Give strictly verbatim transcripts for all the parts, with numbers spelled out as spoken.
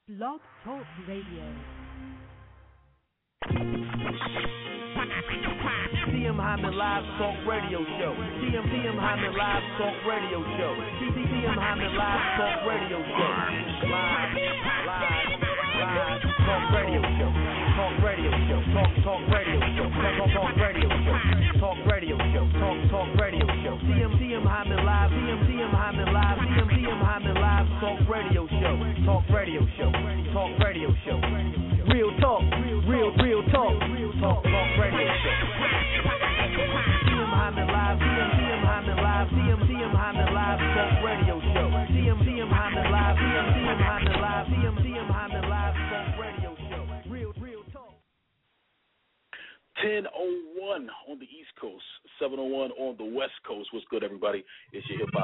Blog Talk Radio. T M Hyman Live Talk Radio Show. T M T M Hyman Live Talk Radio Show. T M Hyman Live Talk Radio Show. Live, live, live Talk Radio Show. Talk Radio Show. Talk Talk Radio Show. Talk Talk Radio Show. Talk Radio Show. Talk Talk Radio Show. T M T M Hyman Live. T M T M Hyman Live. T M T M Hyman Live Talk Radio Show. Talk Radio Show. Talk Radio Show. Real talk. Real real talk. Talk Talk Radio Show. T M Hyman Live. T M T M Hyman Live. T M T M Hyman Live Talk Radio Show. T M T M Hyman Live. T M T M Hyman Live. T M T M Hyman Live Talk Radio Show. Real real talk. ten oh one on the East Coast, seven oh one on the West Coast. What's good, everybody? It's your hip hop.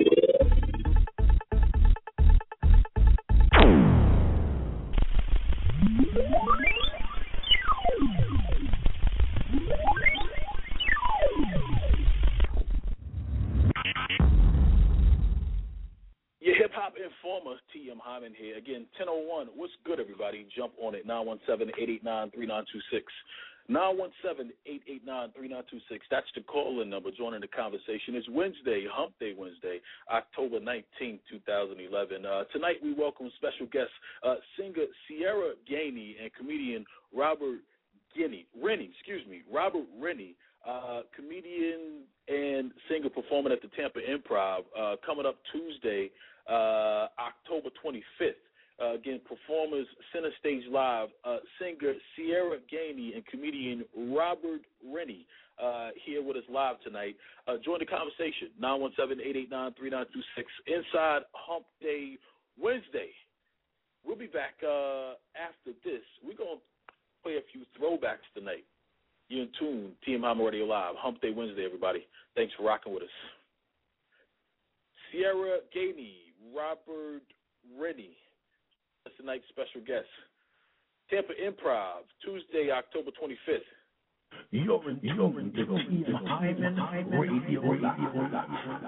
Your hip hop informer, T M Hyman here. Again, ten oh one. What's good, everybody? Jump on it. nine one seven, eight eight nine, three nine two six. nine one seven, eight eight nine, three nine two six. That's the call-in number. Joining the conversation. It's Wednesday, Hump Day Wednesday, October nineteenth, twenty eleven. Uh, tonight we welcome special guests, uh, singer Ciara Gainey and comedian Robert Guinea, Rennie, excuse me, Robert Rennie, uh, comedian and singer performing at the Tampa Improv, uh, coming up Tuesday, uh, October twenty-fifth. Uh, again, performers, Center Stage Live, uh, singer Ciara Gainey and comedian Robert Rennie uh, here with us live tonight. Uh, join the conversation, nine one seven, eight eight nine, three nine two six, inside Hump Day Wednesday. We'll be back uh, after this. We're going to play a few throwbacks tonight. You're in tune, T M Hyman Radio Live, Hump Day Wednesday, everybody. Thanks for rocking with us. Ciara Gainey, Robert Rennie. That's tonight's special guest. Tampa Improv, Tuesday, October twenty-fifth. You're in tune to T M Hyman Radio Live.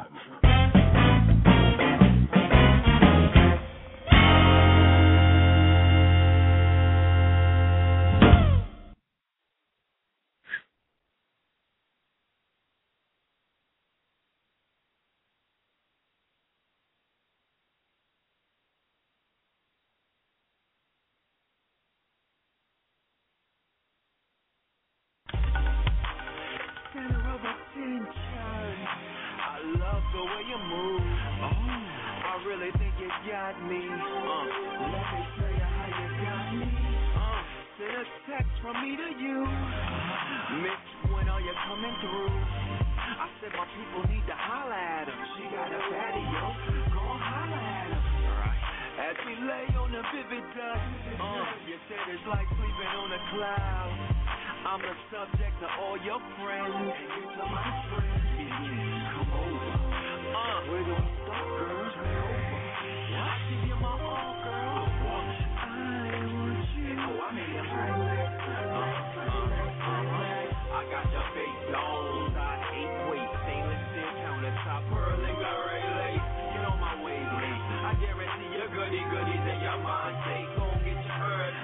I love the way you move. Oh, I really think you got me. Uh, let me tell you how you got me. Uh, send a text from me to you. Mitch, when are you coming through? I said my people need to holler at him. She got a patio. Go holler at him. As we lay on the vivid dust, uh, you said it's like sleeping on a cloud. I'm the subject of all your friends, and you to my friends. Come over. Uh, where do we start, girls? We're over. I give you my all, girl. I want you. Oh, I made it right. Uh, uh, uh, I got your face on. Size eight weight, stainless steel countertop, pearl and garret lace. Get on my wavelength. I guarantee your goody goodies and your mind take. Go get your earth.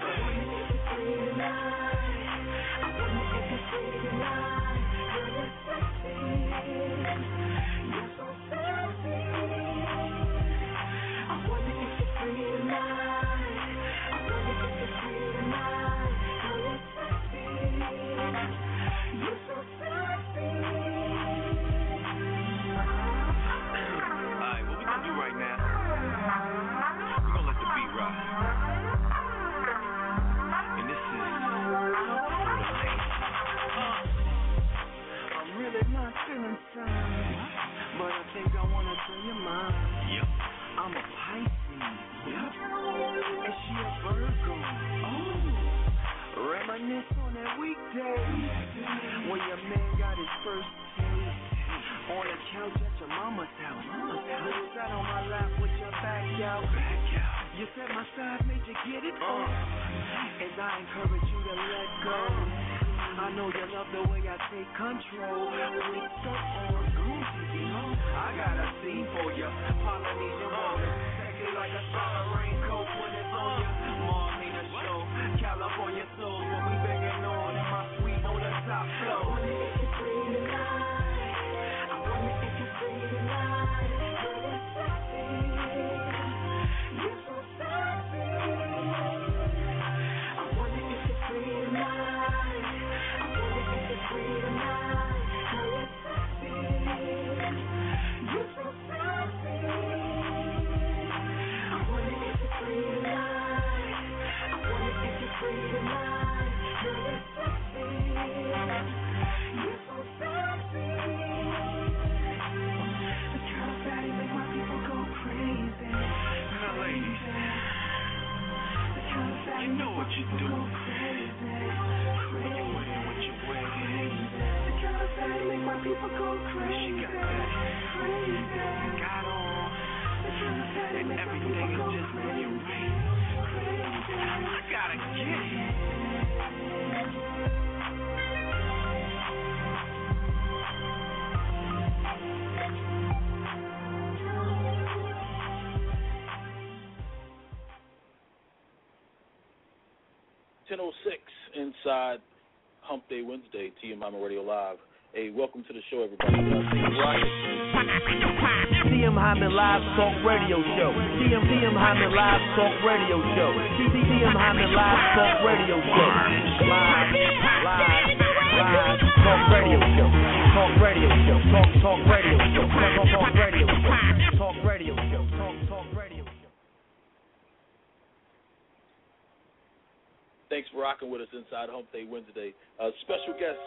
But I think I wanna tell you mine. Yep. I'm a Pisces. Yep. And she a Virgo. Oh. Reminisce on that weekday when your man got his first taste on the couch at your mama's house. Mama's house. You sat on my lap with your back out. Back out. You said my side made you get it on. Uh. As I encourage you to let go. I know you love the way I take control. When it's so on, you know, I got a scene for you. Polynesian water, sexy like a summer raincoat when it's on you. You know what you do. When you wear what you wear. The kind of thing make my people go crazy. She got that crazy got on. And everything is just when you right. I gotta get it. ten oh six inside Hump Day Wednesday, T M Hyman Radio Live. Hey, welcome to the show, everybody. Uh, T M Hyman Live Talk Radio Show. T M T M Hyman Live Talk Radio Show. T M Hyman Live Talk Radio Show. Live, live, live Talk Radio Show. Talk Radio Show. Talk Talk Radio Show. Talk Talk Radio Show. Talk Radio Show. Talk Talk Radio Show. Thanks for rocking with us inside Hump Day Wednesday. Uh, special guest.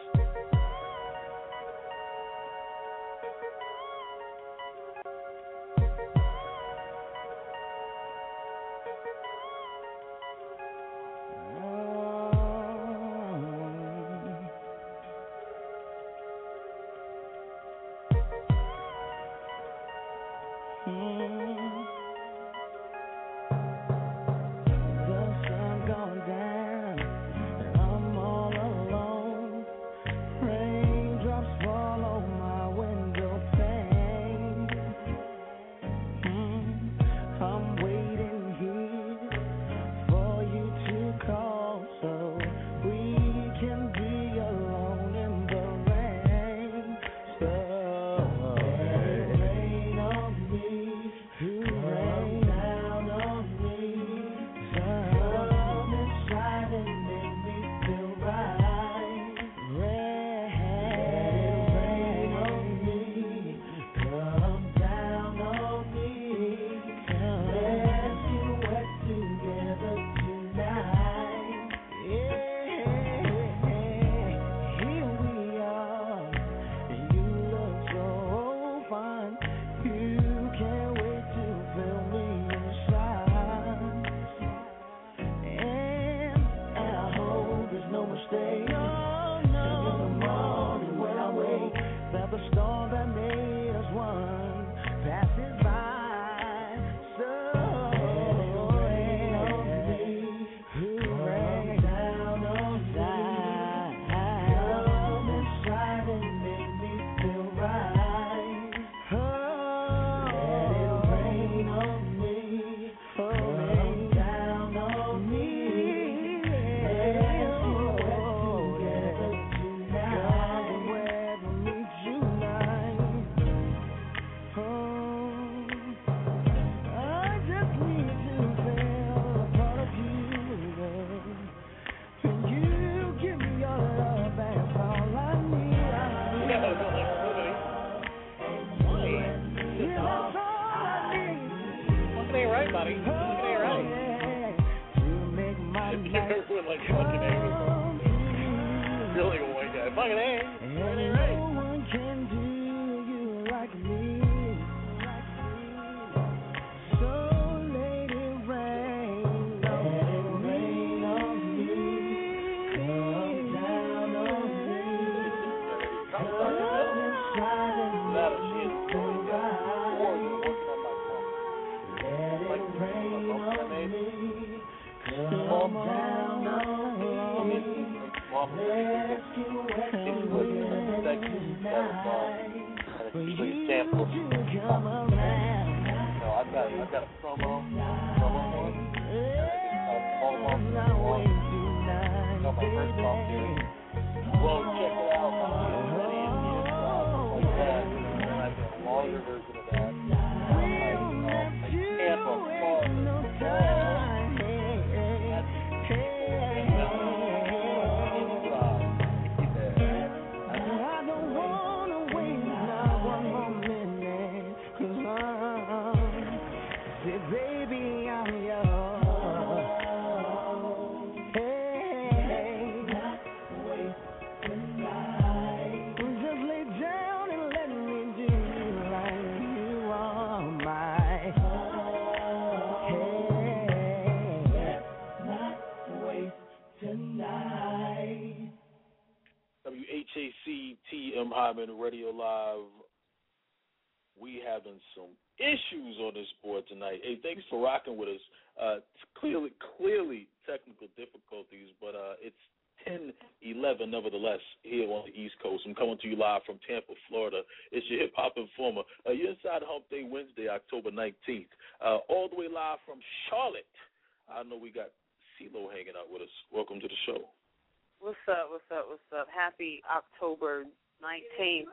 C T M Hyman Radio Live. We having some issues on this board tonight. Hey, thanks for rocking with us. Uh, clearly, clearly technical difficulties, but uh, it's ten eleven nevertheless here on the East Coast. I'm coming to you live from Tampa, Florida. It's your hip-hop informer. Uh, you're inside Hump Day Wednesday, October nineteenth. Uh, all the way live from Charlotte. I know we got CeeLo hanging out with us. Welcome to the show. What's up, what's up, what's up? Happy October nineteenth.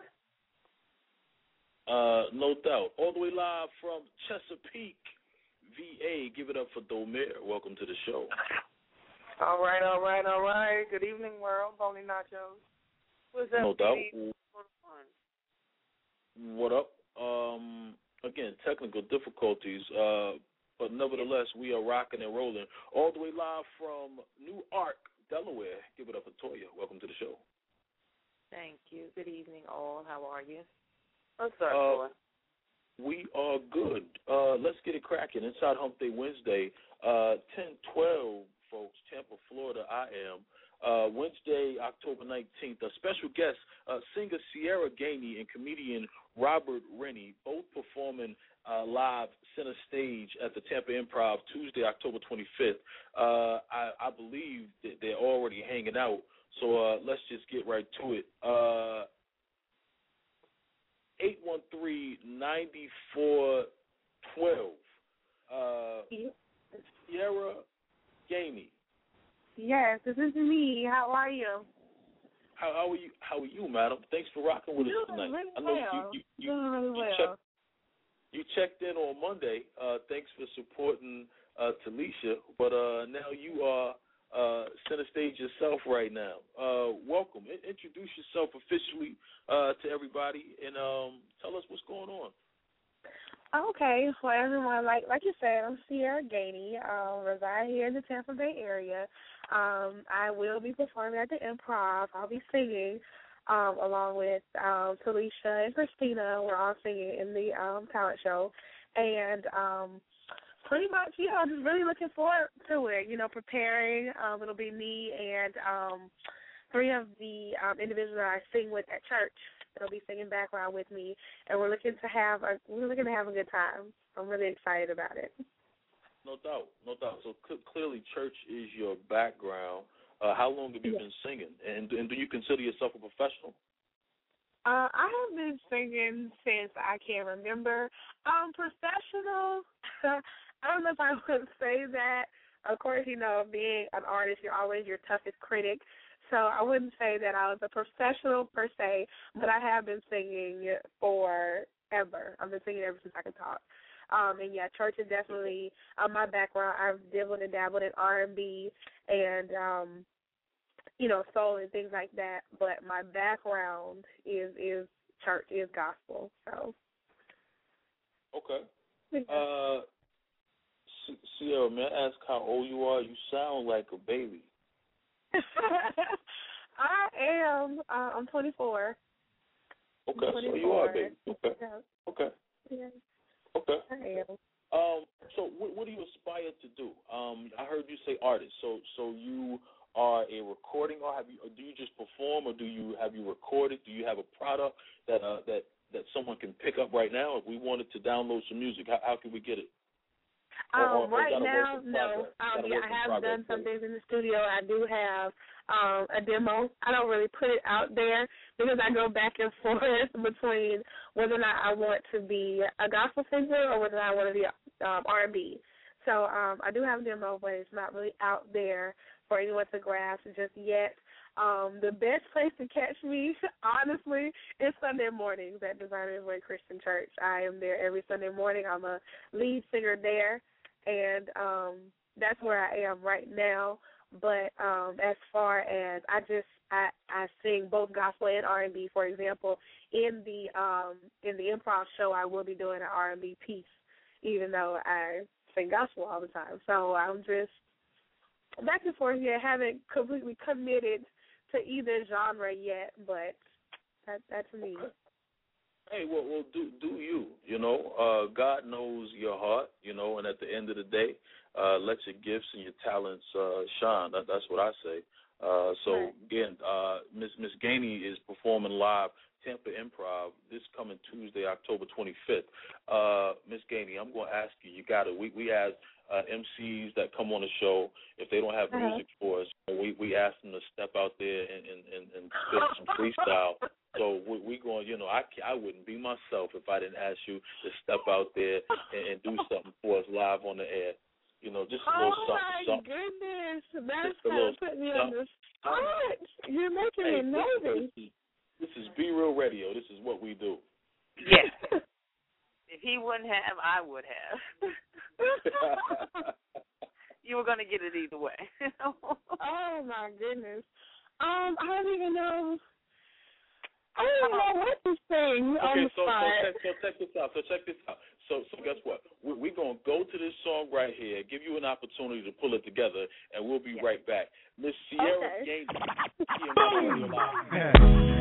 Uh, no doubt. All the way live from Chesapeake, V A. Give it up for Domer. Welcome to the show. All right, all right, all right. Good evening, world. Boney Nachos. What's up, no doubt. Steve? What up? Um, again, technical difficulties, uh, but nevertheless, we are rocking and rolling. All the way live from Newark, Delaware. Give it up for Toya. Welcome to the show. Thank you. Good evening, all. How are you? What's up, uh, boy? We are good. Uh, let's get it cracking. Inside Hump Day Wednesday, uh, ten twelve, folks, Tampa, Florida, I am. Uh, Wednesday, October nineteenth. A special guest, uh, singer Sierra Gainey and comedian Robert Rennie, both performing uh, live center stage at the Tampa Improv Tuesday, October twenty-fifth. Uh, I, I believe that they're already hanging out, so uh, let's just get right to it. Uh, eight one three, nine four one two. Uh, Sierra Gainey. Yes, this is me. How are you? How, how are you? How are you, madam? Thanks for rocking with Doing us tonight. really I know well. you, you, you, Doing really you well. Checked, you checked in on Monday. Uh, thanks for supporting uh, Talisha. But uh, now you are uh, center stage yourself right now. Uh, welcome. I- introduce yourself officially uh, to everybody and um, tell us what's going on. Okay, for everyone, like like you said, I'm Sierra Gainey. Um, reside here in the Tampa Bay area. Um, I will be performing at the Improv. I'll be singing um, along with um, Talisha and Christina. We're all singing in the um, talent show. And um, pretty much, yeah, I'm just really looking forward to it, you know, preparing. Um, it'll be me and um, three of the um, individuals that I sing with at church. They'll be singing background with me, and we're looking to have a we're looking to have a good time. I'm really excited about it. No doubt, no doubt. So cl- clearly, church is your background. Uh, how long have you Yes. been singing, and, and do you consider yourself a professional? Uh, I have been singing since I can remember. Um, professional. I don't know if I would say that. Of course, you know, being an artist, you're always your toughest critic. So I wouldn't say that I was a professional per se, but I have been singing forever. I've been singing ever since I can talk. Um, and, yeah, church is definitely uh, my background. I've dabbled and dabbled in R and B and, um, you know, soul and things like that. But my background is, is church, is gospel. So. Okay. Yeah. Uh, Sierra, may I ask how old you are? You sound like a baby. I am. Uh, I'm twenty-four. Okay, I'm so you are a baby. Okay. Yeah. Okay. Yeah. Okay. I am. Um, so what, what do you aspire to do? Um, I heard you say artist. So so you are a recording, or have you? Or do you just perform, or do you have you recorded? Do you have a product that uh, that that someone can pick up right now? If we wanted to download some music, how, how can we get it? Um, Or- or- or right is that a now, work in no. progress? Is Um, that a yeah, work I in have progress done some for you? things in the studio. I do have um, a demo. I don't really put it out there because I go back and forth between whether or not I want to be a gospel singer or whether I want to be um, R and B. So um, I do have a demo, but it's not really out there for anyone to grasp just yet. Um, the best place to catch me, honestly, is Sunday mornings at Designer's Way Christian Church. I am there every Sunday morning. I'm a lead singer there, and um, that's where I am right now. But um, as far as I just I, I sing both gospel and R and B. For example, in the um, in the improv show, I will be doing an R and B piece, even though I sing gospel all the time. So I'm just back and forth. Yeah, haven't completely committed to either genre yet, but that, that's me. Okay. Hey, well, well, do do you? You know, uh, God knows your heart. You know, and at the end of the day, uh, let your gifts and your talents uh, shine. That, that's what I say. Uh, so, right. again, uh, Miss Miss Gainey is performing live Tampa Improv this coming Tuesday, October twenty-fifth. Uh, Miss Gainey, I'm going to ask you, you got to, we, we have uh, M Cs that come on the show. If they don't have uh-huh. music for us, we, we ask them to step out there and, and, and, and spit some freestyle. So we, we going, you know, I, I wouldn't be myself if I didn't ask you to step out there and, and do something for us live on the air. You know, just a little oh something. Oh, my something. goodness. That's Just a kind little of putting me something. on the spot. You're making Hey, me nervous. This is, this is Be Real Radio. This is what we do. Yes. If he wouldn't have, I would have. You were going to get it either way. Oh, my goodness. Um, I don't even know. I don't even know what to sing on Okay, the so, spot. so, check, so check this out. So check this out. So, so guess what? We're, we're going to go to this song right here, give you an opportunity to pull it together, and we'll be right back. Miss Sierra Okay. Gainey, T M I Radio Live. Yeah.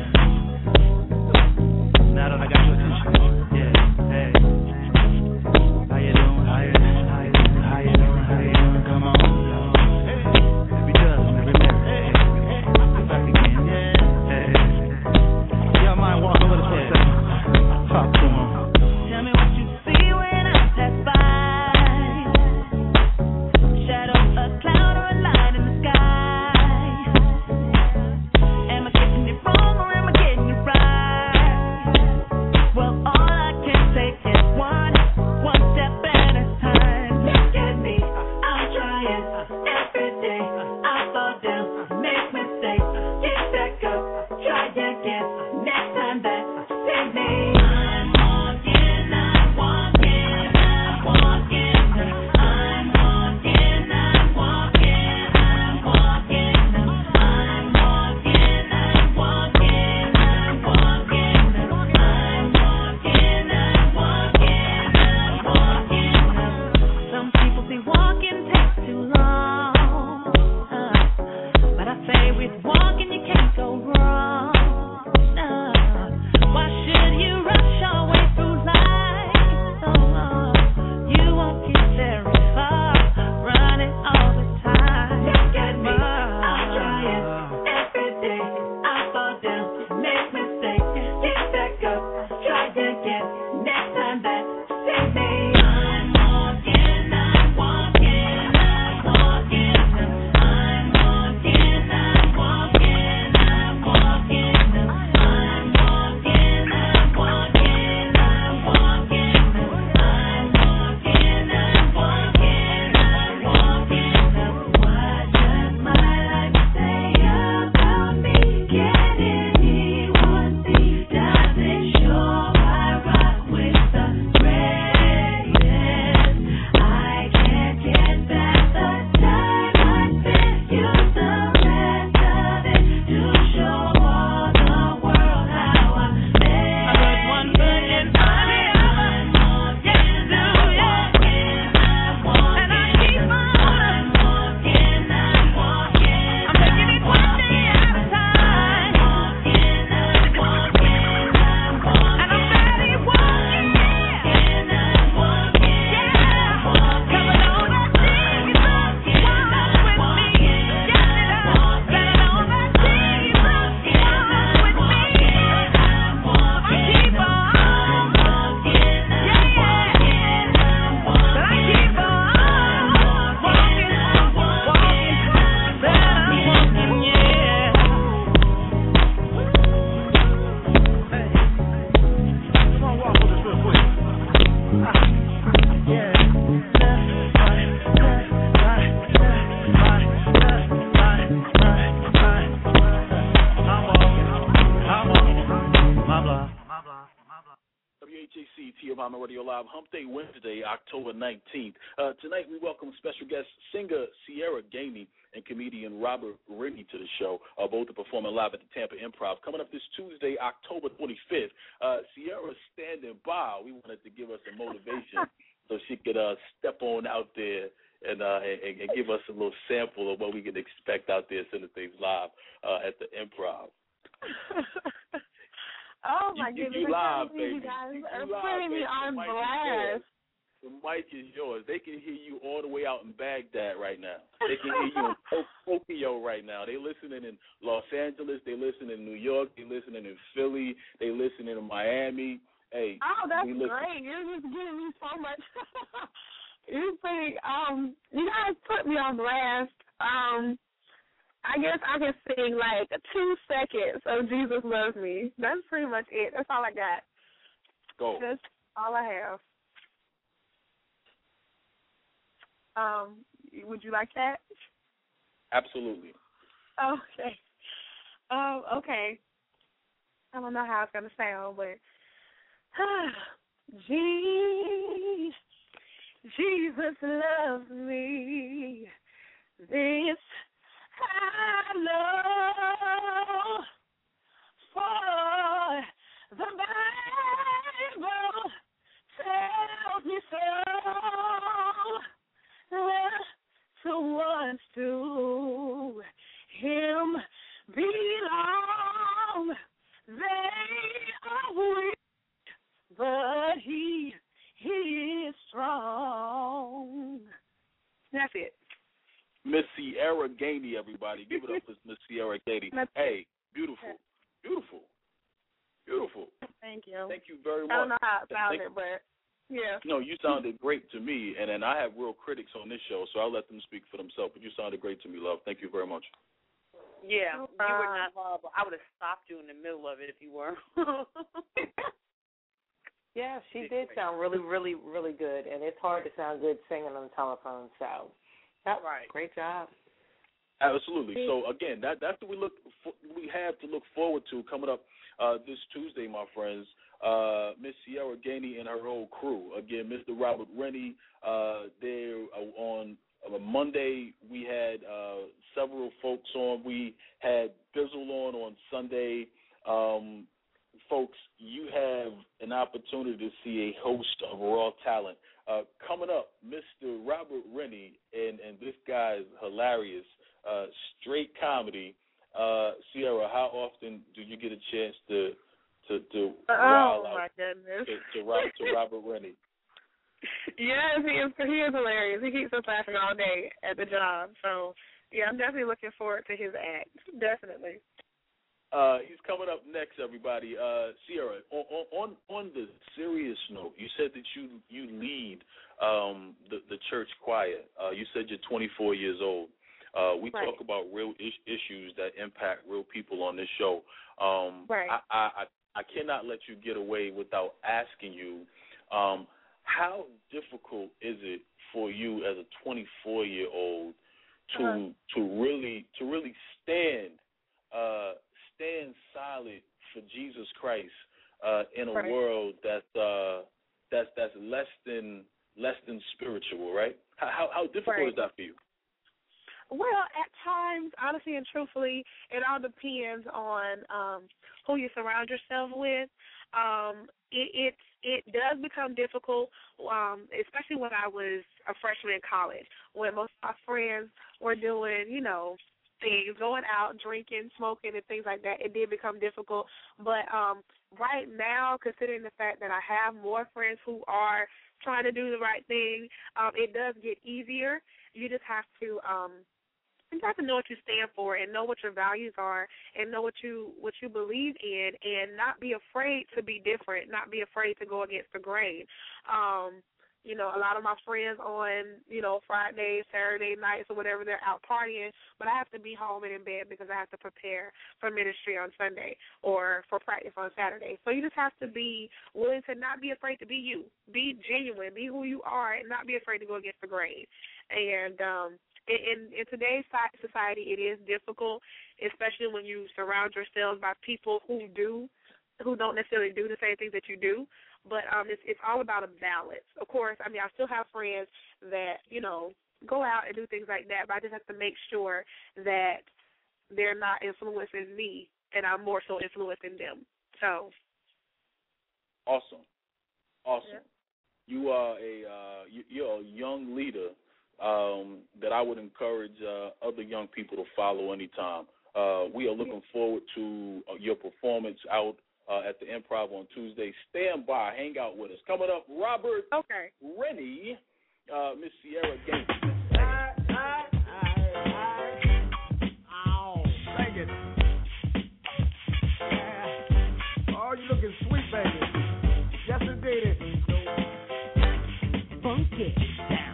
Now that I got your attention, yeah, hey. How you doing? How you doing? How you doing? How you doing? How you doing? Come on, yo. Every dozen, every minute, hey. Back again, yeah, hey. Y'all mind walking with us for a second? Talk to 'em. Tell me what you see when I pass by. Shadow, a cloud, or a light in the sky. Am I getting it wrong or am I getting it right? Well, all I can say is one, one step at a time. Look at me, I'm trying every day. I fall down, make mistakes, get back up, try again. Next time that say me. I'm walking, I'm walking, I'm walking. I'm walking, I'm walking, I'm walking. I'm walking, I'm walking, I'm walking. I'm walking, I'm walking, I'm walking. Some people say walking takes too long, uh, but I say with walking you can't go wrong. Uh, why should you rush your way through life? Oh, you won't get very far running all the time. Look at me, I'm trying every day. I fall down, make mistakes, get back up, try again. Next time that say me. I'm walking, I'm walking, I'm walking. I'm walking, I'm walking, I'm walking. I'm walking, I'm walking, I'm walking. I'm walking, I'm walking, I'm walking. What does my life say about me? Can anyone see? Does it show I rock with the greatest? I can't get back the time I spent. Use the rest of it to show all the world how I made. I put one foot in front of the other. Yes, do it. And I keep on. I'm walking, I'm walking. I'm taking it one day at a time. I'm walking, I'm walking, I'm walking. And I'm steady walking. I'm walking, I'm walking. Yeah, coming on that Jesus, walk with me. Get it up, better on that Jesus, walk with me. I keep on walking, yeah, yeah. But I keep on walking, walking, that I'm walking, yeah. Come on, walk with us real quick. Ah, yeah. Left, right, left, right, left, right, left, right, right, right. I'm walking, I'm walking, my block. W H A C T M I Radio Live, Hump Day Wednesday, October nineteenth. Uh, tonight we welcome special guest singer Sierra Gainey and comedian Robert Rennie to the show, uh, both are performing live at the Tampa Improv. Coming up this Tuesday, October twenty-fifth. Uh, Sierra's standing by. We wanted to give us some motivation so she could uh, step on out there and, uh, and, and give us a little sample of what we can expect out there, sending things live uh, at the Improv. Oh, my You- you- goodness. you I live, can't believe baby. You guys You- are you live, putting me baby. on Might be blast. The mic is yours. They can hear you all the way out in Baghdad right now. They can hear you in Tokyo right now. They listening in Los Angeles. They listening in New York. They listening in Philly. They listening in Miami. Hey, oh, that's we listen. great. You're just giving me so much. You think, um, you guys put me on blast. Um, I guess I can sing like two seconds of Jesus Loves Me. That's pretty much it. That's all I got. Go. That's all I have. Um, would you like that? Absolutely. Okay. Um, okay. I don't know how it's gonna sound, but Jesus, Jesus loves me. This I know, for the Bible tells me so. The ones to Him belong. They are weak, but He, He is strong. That's it. Miss Sierra Gainey, everybody. Give it up for Miss Sierra Gainey. Hey, beautiful. Beautiful. Beautiful. Thank you. Thank you very much. I don't know how it Thank- sounded, but yeah. No, you sounded great to me, and, and I have real critics on this show, so I'll let them speak for themselves. But you sounded great to me, love. Thank you very much. Yeah, you were not horrible. I would have stopped you in the middle of it if you were. Yeah, she did sound really, really, really good, and it's hard to sound good singing on the telephone. So, yep, right, great job. Absolutely. So again, that that's what we look for, we have to look forward to coming up uh, this Tuesday, my friends. Uh, Miss Sierra Gainey and her whole crew. Again, Mister Robert Rennie. Uh, there uh, on uh, Monday we had uh, several folks on. We had Bizzle on on Sunday. Um, folks, you have an opportunity to see a host of raw talent. Uh, coming up, Mister Robert Rennie, and, and this guy is hilarious. Uh, straight comedy. Uh, Sierra, how often do you get a chance to to, to oh wild my out goodness to, to, Rob, to Robert Rennie? Yes, he is. He is hilarious. He keeps us laughing all day at the job. So yeah, I'm definitely looking forward to his act. Definitely. Uh, he's coming up next, everybody. Uh, Sierra, on, on on the serious note, you said that you you lead um, the the church choir. Uh, you said you're twenty-four years old. Uh, we right. talk about real is- issues that impact real people on this show. Um, right. I, I I cannot let you get away without asking you, um, how difficult is it for you as a twenty-four year old to uh-huh. to really to really stand uh, stand solid for Jesus Christ uh, in a right. world that's uh, that's that's less than less than spiritual, right? How how difficult right. is that for you? Well, at times, honestly and truthfully, it all depends on um, who you surround yourself with. Um, it, it it does become difficult, um, especially when I was a freshman in college, when most of my friends were doing, you know, things, going out, drinking, smoking, and things like that. It did become difficult. But um, right now, considering the fact that I have more friends who are trying to do the right thing, um, it does get easier. You just have to um, you have to know what you stand for and know what your values are and know what you what you believe in and not be afraid to be different, not be afraid to go against the grain. Um, you know, a lot of my friends on, you know, Fridays, Saturday nights or whatever, they're out partying, but I have to be home and in bed because I have to prepare for ministry on Sunday or for practice on Saturday. So you just have to be willing to not be afraid to be you, be genuine, be who you are, and not be afraid to go against the grain. And um, in, in today's society, it is difficult, especially when you surround yourselves by people who do, who don't necessarily do the same things that you do. But um, it's, it's all about a balance. Of course, I mean, I still have friends that, you know, go out and do things like that, but I just have to make sure that they're not influencing me and I'm more so influencing them. So. Awesome. Awesome. Yeah. You are a, uh, you, you're a young leader um, that I would encourage uh, other young people to follow anytime. Uh, we are looking forward to uh, your performance out uh, at the Improv on Tuesday. Stand by. Hang out with us. Coming up, Robert okay. Rennie, uh, Miss Sierra Gaines. Oh, thank it. Yeah. Oh, you looking sweet, baby. Yes, indeed. Funky down.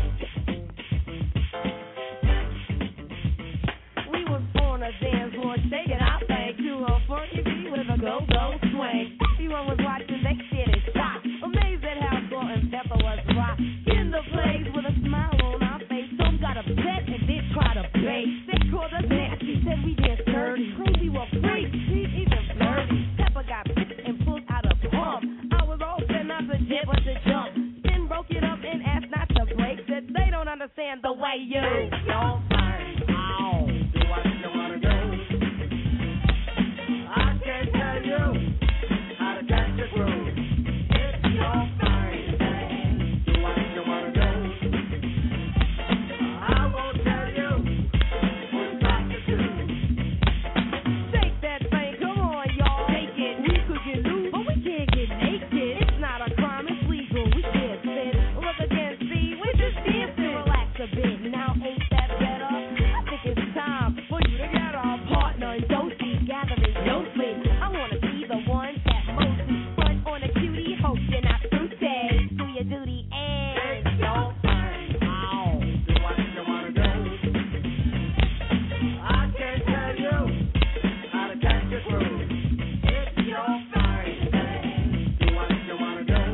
We was on a dance floor, shaking our thing to a funky beat with a go-go swing. Everyone was watching, they did it shot. Amazed at how Salt and Pepper was rock. In the place with a smile on our face. Some got upset and then tried to bait. They called us nasty, said we danced dirty. Crazy were free, he even flirty. Pepper got pissed and pulled out a pump. I was all set not to jet but to jump. Then broke it up and asked not to break. Said they don't understand the way you don't mind. Oh, do I still want to go? I can't tell you how to catch the groove. It's your fine thing. Do I still want to go? I won't tell you what's got to do. Shake that thing, come on, y'all. Take it. We could get loose, but we can't get naked. It's not a crime, it's legal. We can't sit. Look again, see, we just dancing. Relax a bit. Now ain't that better? I think it's time for you to get our partner and dosey gathering dosely. I wanna be the one that mostly front on a cutie, hope you're not fruity. Do your duty and don't mind. Oh, do I still want to go? I can't tell you how to catch the groove. It's your fine thing. Do I still want to go?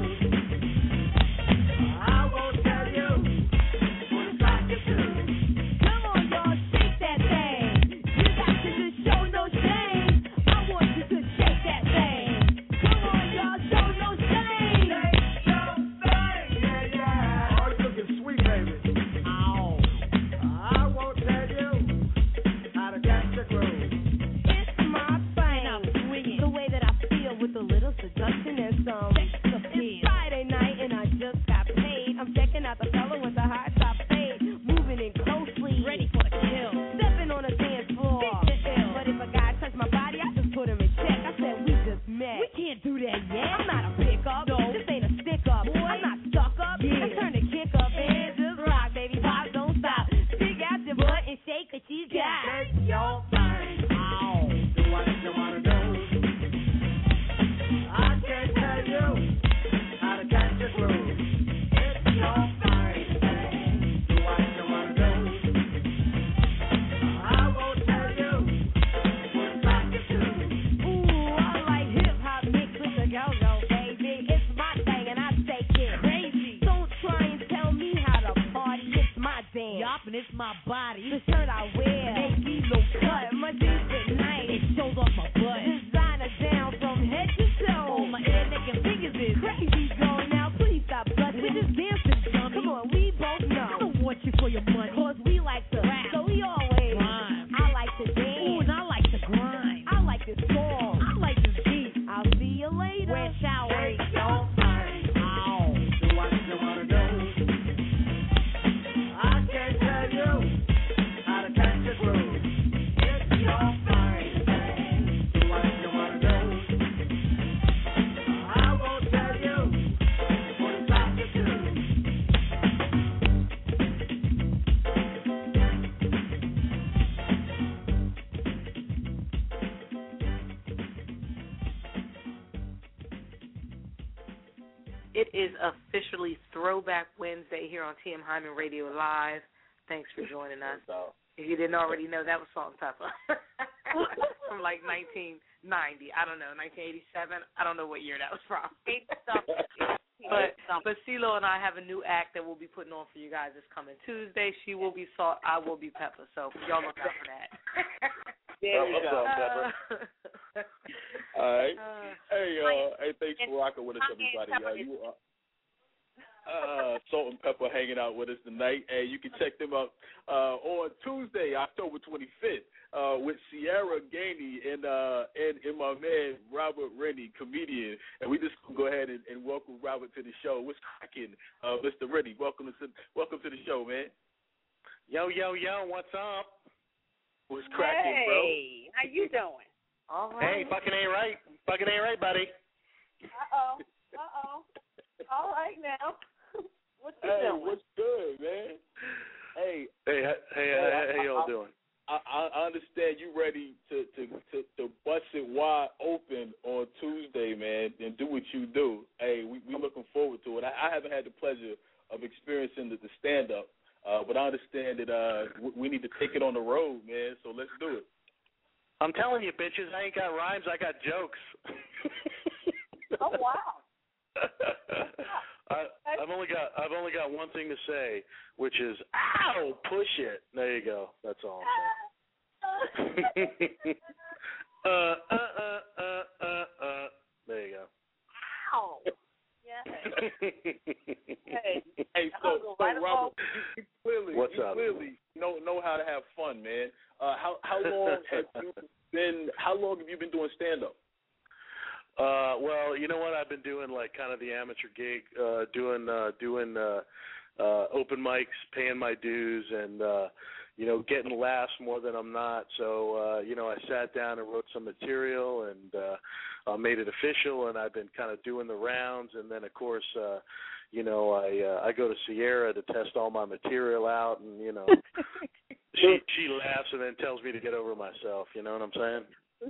I won't tell you what's got to do. Come on, y'all, shake that thing. You got to just show no shame. I want you to shake that thing. Come on, y'all, show no shame. Yeah, yeah. Oh, you looking sweet, baby. Oh, I won't tell you how to catch the groove. It's my thing. I'm swinging the way that I feel with a little seduction and some sex appeal. It's Friday night and I just got paid. I'm checking out the fella with the high top fade, moving in closely, ready for the kill. Stepping on a dance floor. But if a guy touch my body, I just put him in check. I said we just met. We can't do that yet. I'm not a pickup. No, this ain't a stick up. Boy, I'm not stuck up. Yeah. I turn the kick up and just rock, baby. Pop, don't stop. Stick out your butt and shake what you got. Shake your fine. Oh, do I still want to go? I can't tell you how to catch the groove. It's your fine thing. Do I still want to go? I won't tell you what's got to do. Ooh, I like hip hop mixed with the go-go, baby. It's my thing and I take it crazy. Don't try and tell me how to party. It's my dance. Yup, and it's my body. The shirt I wear make me look cut. My jeans fit nice. It shows off my butt. Designer down from head to toe. Oh, my ear, neck, and fingers is crazy. Go now, please stop blushing. We're just dancing, dummy. Come on, we both know. I don't want you for your money. Cause we like to rap. So we always rhyme. I like to dance. Ooh, and I like to grind. I like this song. I like this beat. I'll see you later. We're showering. Shake your fine. Oh, do I still want to go? I can't tell you how to catch the groove. It's your fine thing. Do I still want to go? I won't tell you what's got to do. It is officially Throwback Wednesday here on T M Hyman Radio Live. Thanks for joining us. If you didn't already know, that was Salt and Pepper from like nineteen ninety. I don't know, nineteen eighty-seven. I don't know what year that was from. But but CeeLo and I have a new act that we'll be putting on for you guys this coming Tuesday. She will be Salt, I will be Pepper. So y'all look out for that. There you go. All right. Uh, hey, uh, hey, thanks for rocking with us, everybody. Uh, you are uh, Salt and Pepper hanging out with us tonight, and you can check them out uh, on Tuesday, October twenty-fifth, uh, with Sierra Gainey and uh, and and my man Robert Rennie, comedian. And we just go ahead and, and welcome Robert to the show. What's cracking, uh, Mister Rennie? Welcome to welcome to the show, man. Yo, yo, yo, what's up? What's cracking, bro? Hey, how you doing? all right. Hey, fucking ain't right. Fucking ain't right, buddy. Uh-oh. Uh-oh. All right now. What you Hey, doing? what's good, man? Hey. Hey, hey, hey, hey how y'all doing? I, I understand you ready to, to, to, to bust it wide open on Tuesday, man, and do what you do. Hey, we we looking forward to it. I, I haven't had the pleasure of experiencing the, the stand-up, uh, but I understand that uh, we, we need to take it on the road, man, so let's do it. I'm telling you, bitches, I ain't got rhymes, I got jokes. Oh, wow. I, I've only got I've only got one thing to say, which is ow, push it. There you go. That's all I'm saying. uh, uh, uh, uh, uh, uh. There you go. Ow. Yeah. Hey, hey, so, so right Robert, you, you clearly, What's you up? clearly know know how to have fun, man. Uh, how how long have you been? How long have you been doing stand up? Uh, well, you know what? I've been doing like kind of the amateur gig, uh, doing uh, doing uh, uh, open mics, paying my dues, and uh, you know, getting laughs more than I'm not. So uh, you know, I sat down and wrote some material and uh, uh, made it official, and I've been kind of doing the rounds. And then, of course, uh, you know, I uh, I go to Sierra to test all my material out, and you know, she she laughs and then tells me to get over myself. You know what I'm saying?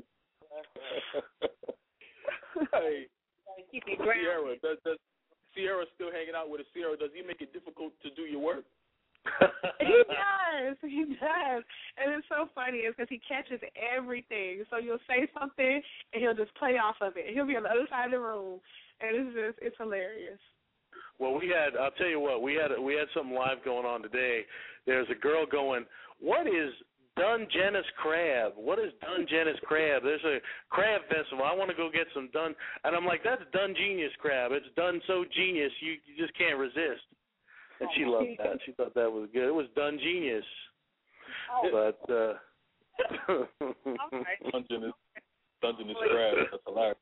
Hey, keep it Sierra, does, does Sierra still hanging out with us? Sierra, does he make it difficult to do your work? He does. He does. And it's so funny is because he catches everything. So you'll say something, and he'll just play off of it. He'll be on the other side of the room, and it's just, it's hilarious. Well, we had, I'll tell you what, we had we had something live going on today. There's a girl going, what is Dungeness crab? What is Dungeness crab? There's a crab festival. I want to go get some Dun, and I'm like, that's Dungenius crab. It's done so genius, you, you just can't resist. And she loved that. She thought that was good. It was Dungenius, Oh. but uh, right. Dungeness, Dungeness crab. That's hilarious.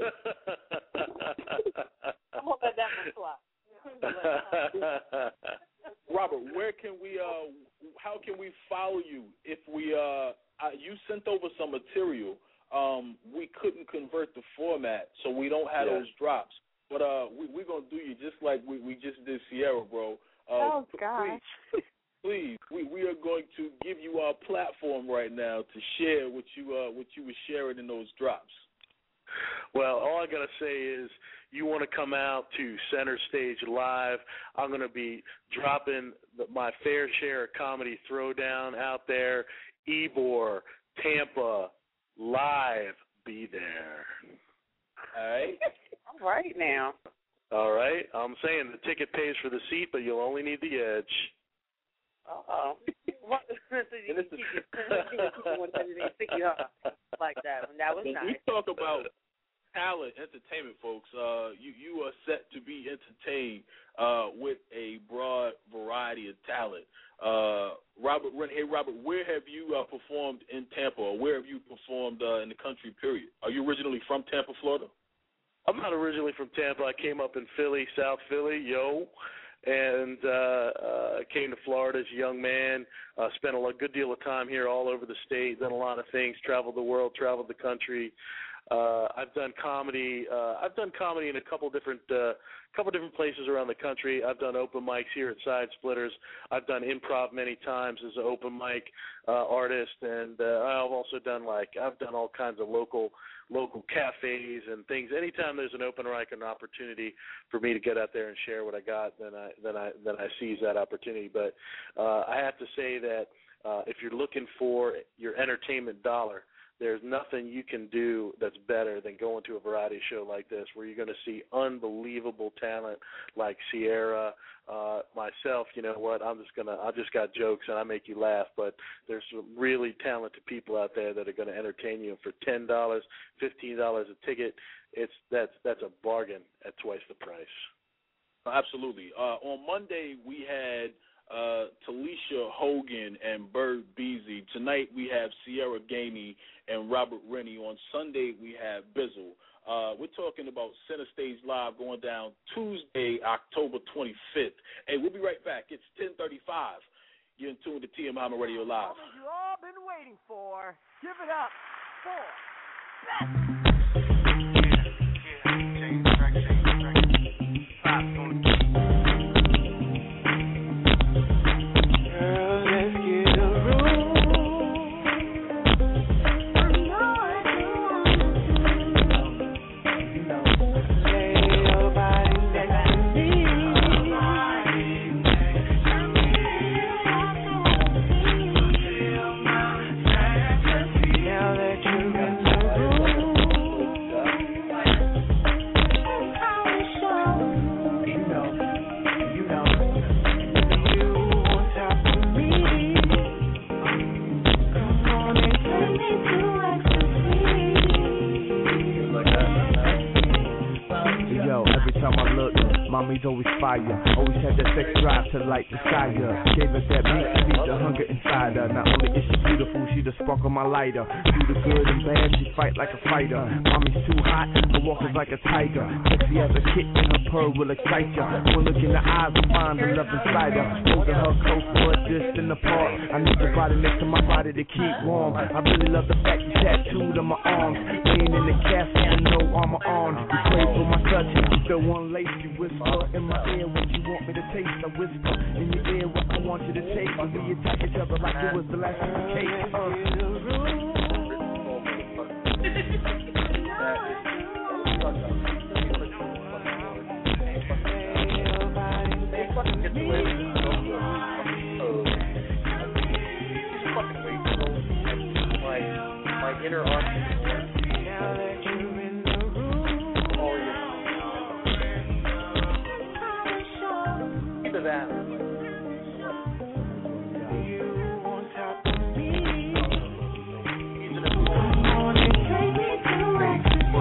I'm gonna let that one fly. Robert, where can we? Uh, how can we follow you? If we, uh, uh, you sent over some material. Um, we couldn't convert the format, so we don't have Yeah. those drops. But uh, we, we're gonna do you just like we, we just did Sierra, bro. Uh, Oh, p- gosh. Please, please, we, we are going to give you our platform right now to share what you uh what you were sharing in those drops. Well, all I gotta say is, you want to come out to Center Stage Live. I'm going to be dropping the, my fair share of comedy throwdown out there. Ybor, Tampa, live, be there. All right. All right now. All right. I'm saying the ticket pays for the seat, but you'll only need the edge. Uh-oh. What? So you can keep it sticky like that one. That was When nice. we talk about talent, entertainment, folks, uh, you you are set to be entertained uh, with a broad variety of talent. Uh, Robert, hey Robert, where have you uh, performed in Tampa, or where have you performed uh, in the country? Period. Are you originally from Tampa, Florida? I'm not originally from Tampa. I came up in Philly, South Philly, yo, and uh, uh, came to Florida as a young man. Uh, spent a lot, good deal of time here, all over the state. Done a lot of things. Traveled the world. Traveled the country. Uh, I've done comedy. Uh, I've done comedy in a couple different, uh, couple different places around the country. I've done open mics here at Side Splitters. I've done improv many times as an open mic uh, artist, and uh, I've also done like I've done all kinds of local, local cafes and things. Anytime there's an open mic, an opportunity for me to get out there and share what I got, then I then I then I seize that opportunity. But uh, I have to say that uh, if you're looking for your entertainment dollar, there's nothing you can do that's better than going to a variety show like this, where you're going to see unbelievable talent like Sierra, uh, myself. You know what? I'm just gonna. I just got jokes and I make you laugh, but there's some really talented people out there that are going to entertain you. And for ten dollars, fifteen dollars a ticket, it's that's that's a bargain at twice the price. Absolutely. Uh, on Monday we had uh, Talisha Hogan and Bird Beasy. Tonight we have Sierra Gainey and Robert Rennie. On Sunday we have Bizzle. Uh, we're talking about Center Stage Live going down Tuesday, October twenty-fifth. Hey, we'll be right back. It's ten thirty-five. You're in tune to T M Hyman Radio Live. Moment you all been waiting for. Give it up for mommy's always fire. Always had that sex drive to light the sky up. Gave us that beat to feed the hunger inside her. Not only is she beautiful, she the spark on my lighter. Through the good and bad, she fight like a fighter. Mommy's too hot, her walk is like a tiger. Sexy as a kitten, her purr will excite ya. One look in the eyes will find the love inside her. Holding her close for a distant apart. I need your body next to my body to keep warm. I really love the fact you tattooed on my arms. Laying in the casket with no armor on. You pray for my touch, you still want lace. You whisper in my ear what you want me to taste. I whisper in your ear what I want you to taste. And we attack each other like it was the last of the case. Uh. My inner arm. Now that you're in the room, to that. You on top of me. Even if you want to take me to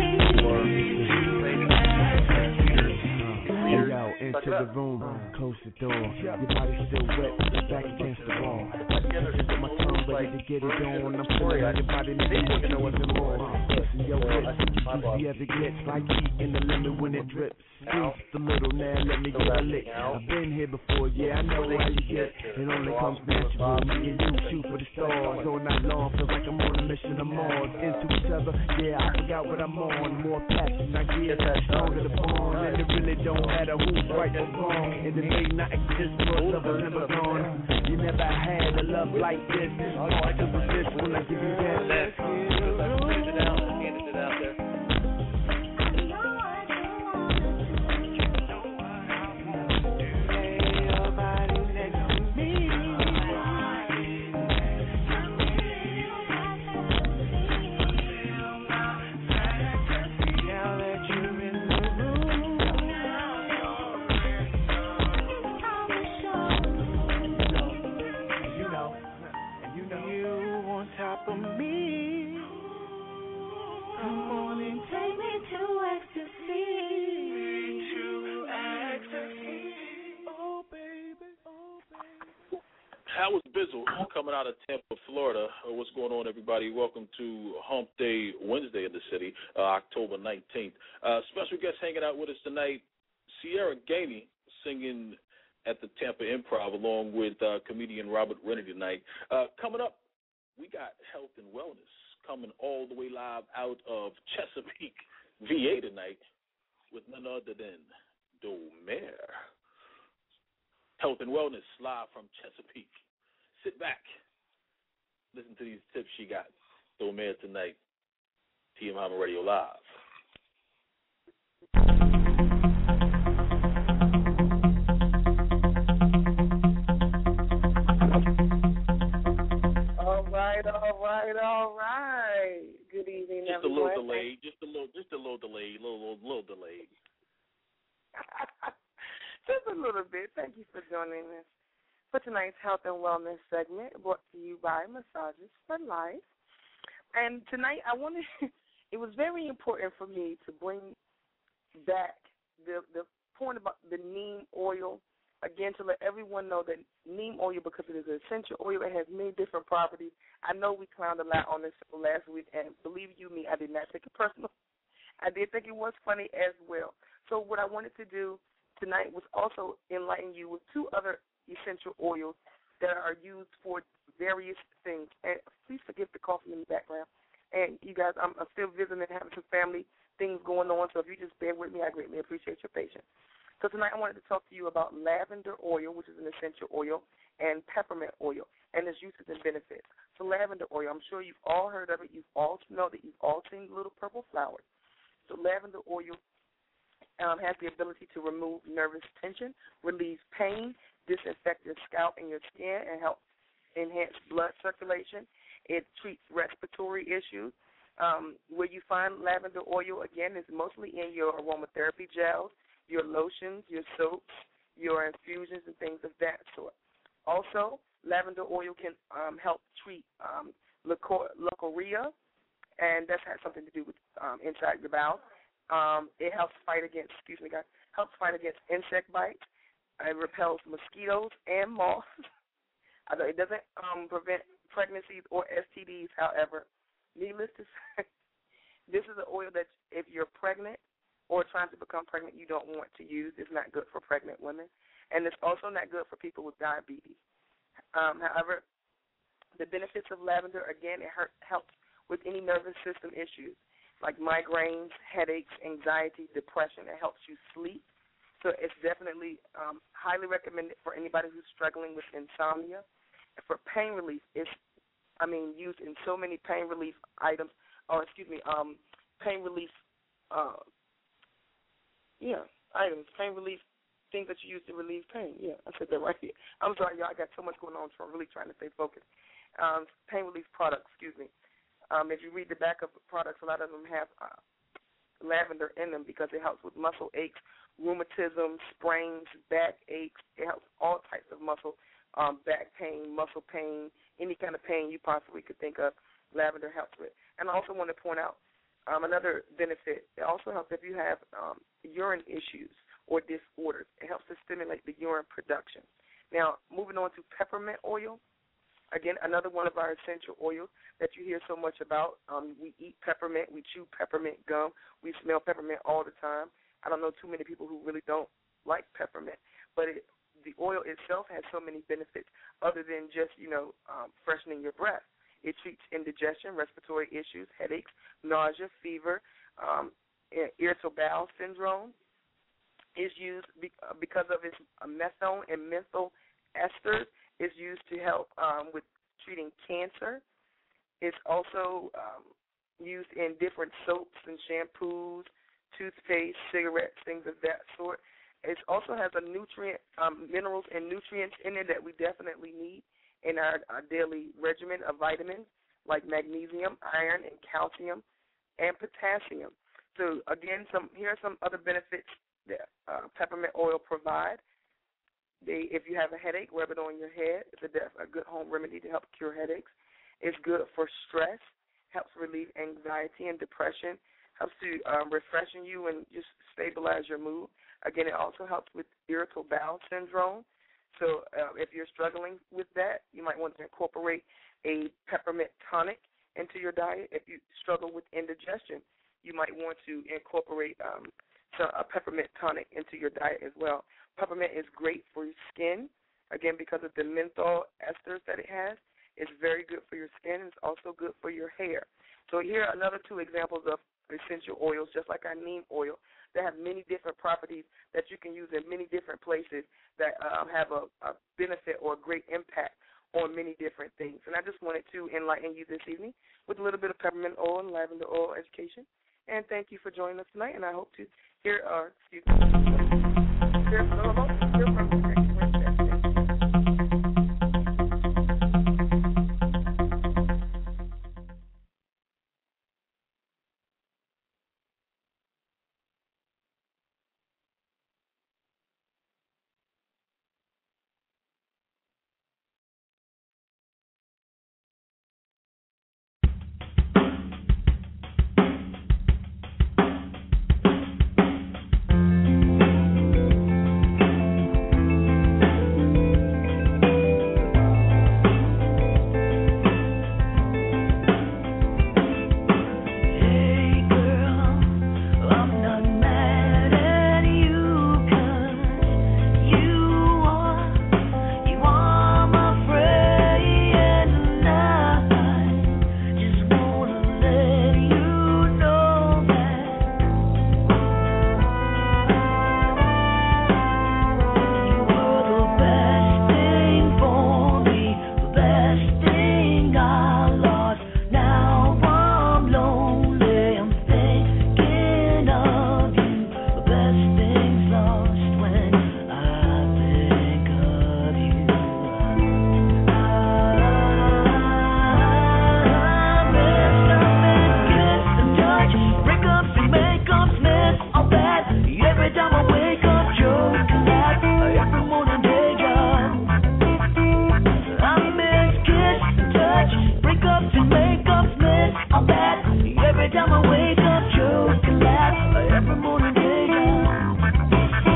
Hey yo, into the room, close the door. Your body's still wet, back against the wall. My tongue ready to get it on. I'm feeling like your body needs to know nothing more. Listen, yo, lips, juicy as it gets, like heat in the lemon when it drips. Squeeze the little now, let me get a lick. I've been here before, yeah, I know how you get. It only comes natural. Me and you shoot for the stars all night long. Feels like I'm on a mission to Mars. Into each other, yeah, I forgot what I'm on. More passion, I get stronger the bond. And it really don't matter who's right or wrong. In the late night, this world love is never gone. You never had a love like this. Hard to resist when I give you that. Let's get it out. Let's get it out there. How was Bizzle coming out of Tampa, Florida? Uh, what's going on, everybody? Welcome to Hump Day Wednesday in the city, uh, October nineteenth. Uh, special guest hanging out with us tonight, Sierra Gainey, singing at the Tampa Improv along with uh, comedian Robert Rennie tonight. Uh, coming up, we got health and wellness coming all the way live out of Chesapeake, V A tonight with none other than Domare. Health and wellness live from Chesapeake. Sit back, listen to these tips she got. Domare tonight, T M Hyman Radio Live. All right, all right, all right. Good evening, just everyone. a little delayed, just a little, just a little delayed, little, little, little delayed. Just a little bit. Thank you for joining us for tonight's health and wellness segment, brought to you by Massages for Life. And tonight, I wanted. It was very important for me to bring back the the point about the neem oil again, to let everyone know that neem oil, because it is an essential oil, it has many different properties. I know we clowned a lot on this show last week, and believe you me, I did not take it personal. I did think it was funny as well. So what I wanted to do tonight was also enlighten you with two other essential oils that are used for various things. And please forgive the coughing in the background. And you guys, I'm, I'm still visiting and having some family things going on, so if you just bear with me, I greatly appreciate your patience. So tonight I wanted to talk to you about lavender oil, which is an essential oil, and peppermint oil, and its uses and benefits. So lavender oil, I'm sure you've all heard of it. You all know that you've all seen little purple flowers. So lavender oil Um, has the ability to remove nervous tension, relieve pain, disinfect your scalp and your skin, and help enhance blood circulation. It treats respiratory issues. Um, where you find lavender oil, again, is mostly in your aromatherapy gels, your lotions, your soaps, your infusions, and things of that sort. Also, lavender oil can um, help treat um, leukorrhea, and that has something to do with um, inside your bowels. Um, it helps fight against, excuse me, guys, helps fight against insect bites. It repels mosquitoes and moths. Although it doesn't um, prevent pregnancies or S T Ds, however, needless to say, this is an oil that if you're pregnant or trying to become pregnant, you don't want to use. It's not good for pregnant women. And it's also not good for people with diabetes. Um, however, the benefits of lavender, again, it hurt, helps with any nervous system issues like migraines, headaches, anxiety, depression. It helps you sleep. So it's definitely um, highly recommended for anybody who's struggling with insomnia. And for pain relief, it's, I mean, used in so many pain relief items, or excuse me, um, pain relief, uh, yeah, items, pain relief, things that you use to relieve pain. Yeah, I said that right here. I'm sorry, y'all, I got so much going on, so I'm really trying to stay focused. Um, pain relief products, excuse me. Um, if you read the back of the products, a lot of them have uh, lavender in them because it helps with muscle aches, rheumatism, sprains, back aches. It helps all types of muscle, um, back pain, muscle pain, any kind of pain you possibly could think of, lavender helps with. And I also want to point out um, another benefit. It also helps if you have um, urine issues or disorders. It helps to stimulate the urine production. Now, moving on to peppermint oil. Again, another one of our essential oils that you hear so much about. Um, we eat peppermint. We chew peppermint gum. We smell peppermint all the time. I don't know too many people who really don't like peppermint. But it, the oil itself has so many benefits other than just, you know, um, freshening your breath. It treats indigestion, respiratory issues, headaches, nausea, fever, um, irritable bowel syndrome. It's used be, uh, because of its uh, methone and menthol esters. It's used to help um, with treating cancer. It's also um, used in different soaps and shampoos, toothpaste, cigarettes, things of that sort. It also has a nutrient, um, minerals and nutrients in it that we definitely need in our, our daily regimen of vitamins like magnesium, iron, and calcium, and potassium. So, again, some here are some other benefits that uh, peppermint oil provide. They, if you have a headache, rub it on your head. It's a, a good home remedy to help cure headaches. It's good for stress, helps relieve anxiety and depression, helps to um, refreshen you and just stabilize your mood. Again, it also helps with irritable bowel syndrome. So uh, if you're struggling with that, you might want to incorporate a peppermint tonic into your diet. If you struggle with indigestion, you might want to incorporate um, some, a peppermint tonic into your diet as well. Peppermint is great for your skin, again, because of the menthol esters that it has. It's very good for your skin. It's also good for your hair. So here are another two examples of essential oils, just like our neem oil, that have many different properties that you can use in many different places that uh, have a, a benefit or a great impact on many different things. And I just wanted to enlighten you this evening with a little bit of peppermint oil and lavender oil education. And thank you for joining us tonight, and I hope to hear, uh, excuse me, hear from, hear from you next Wednesday. Every time I wake up, joke and laugh. Every morning, day, yeah.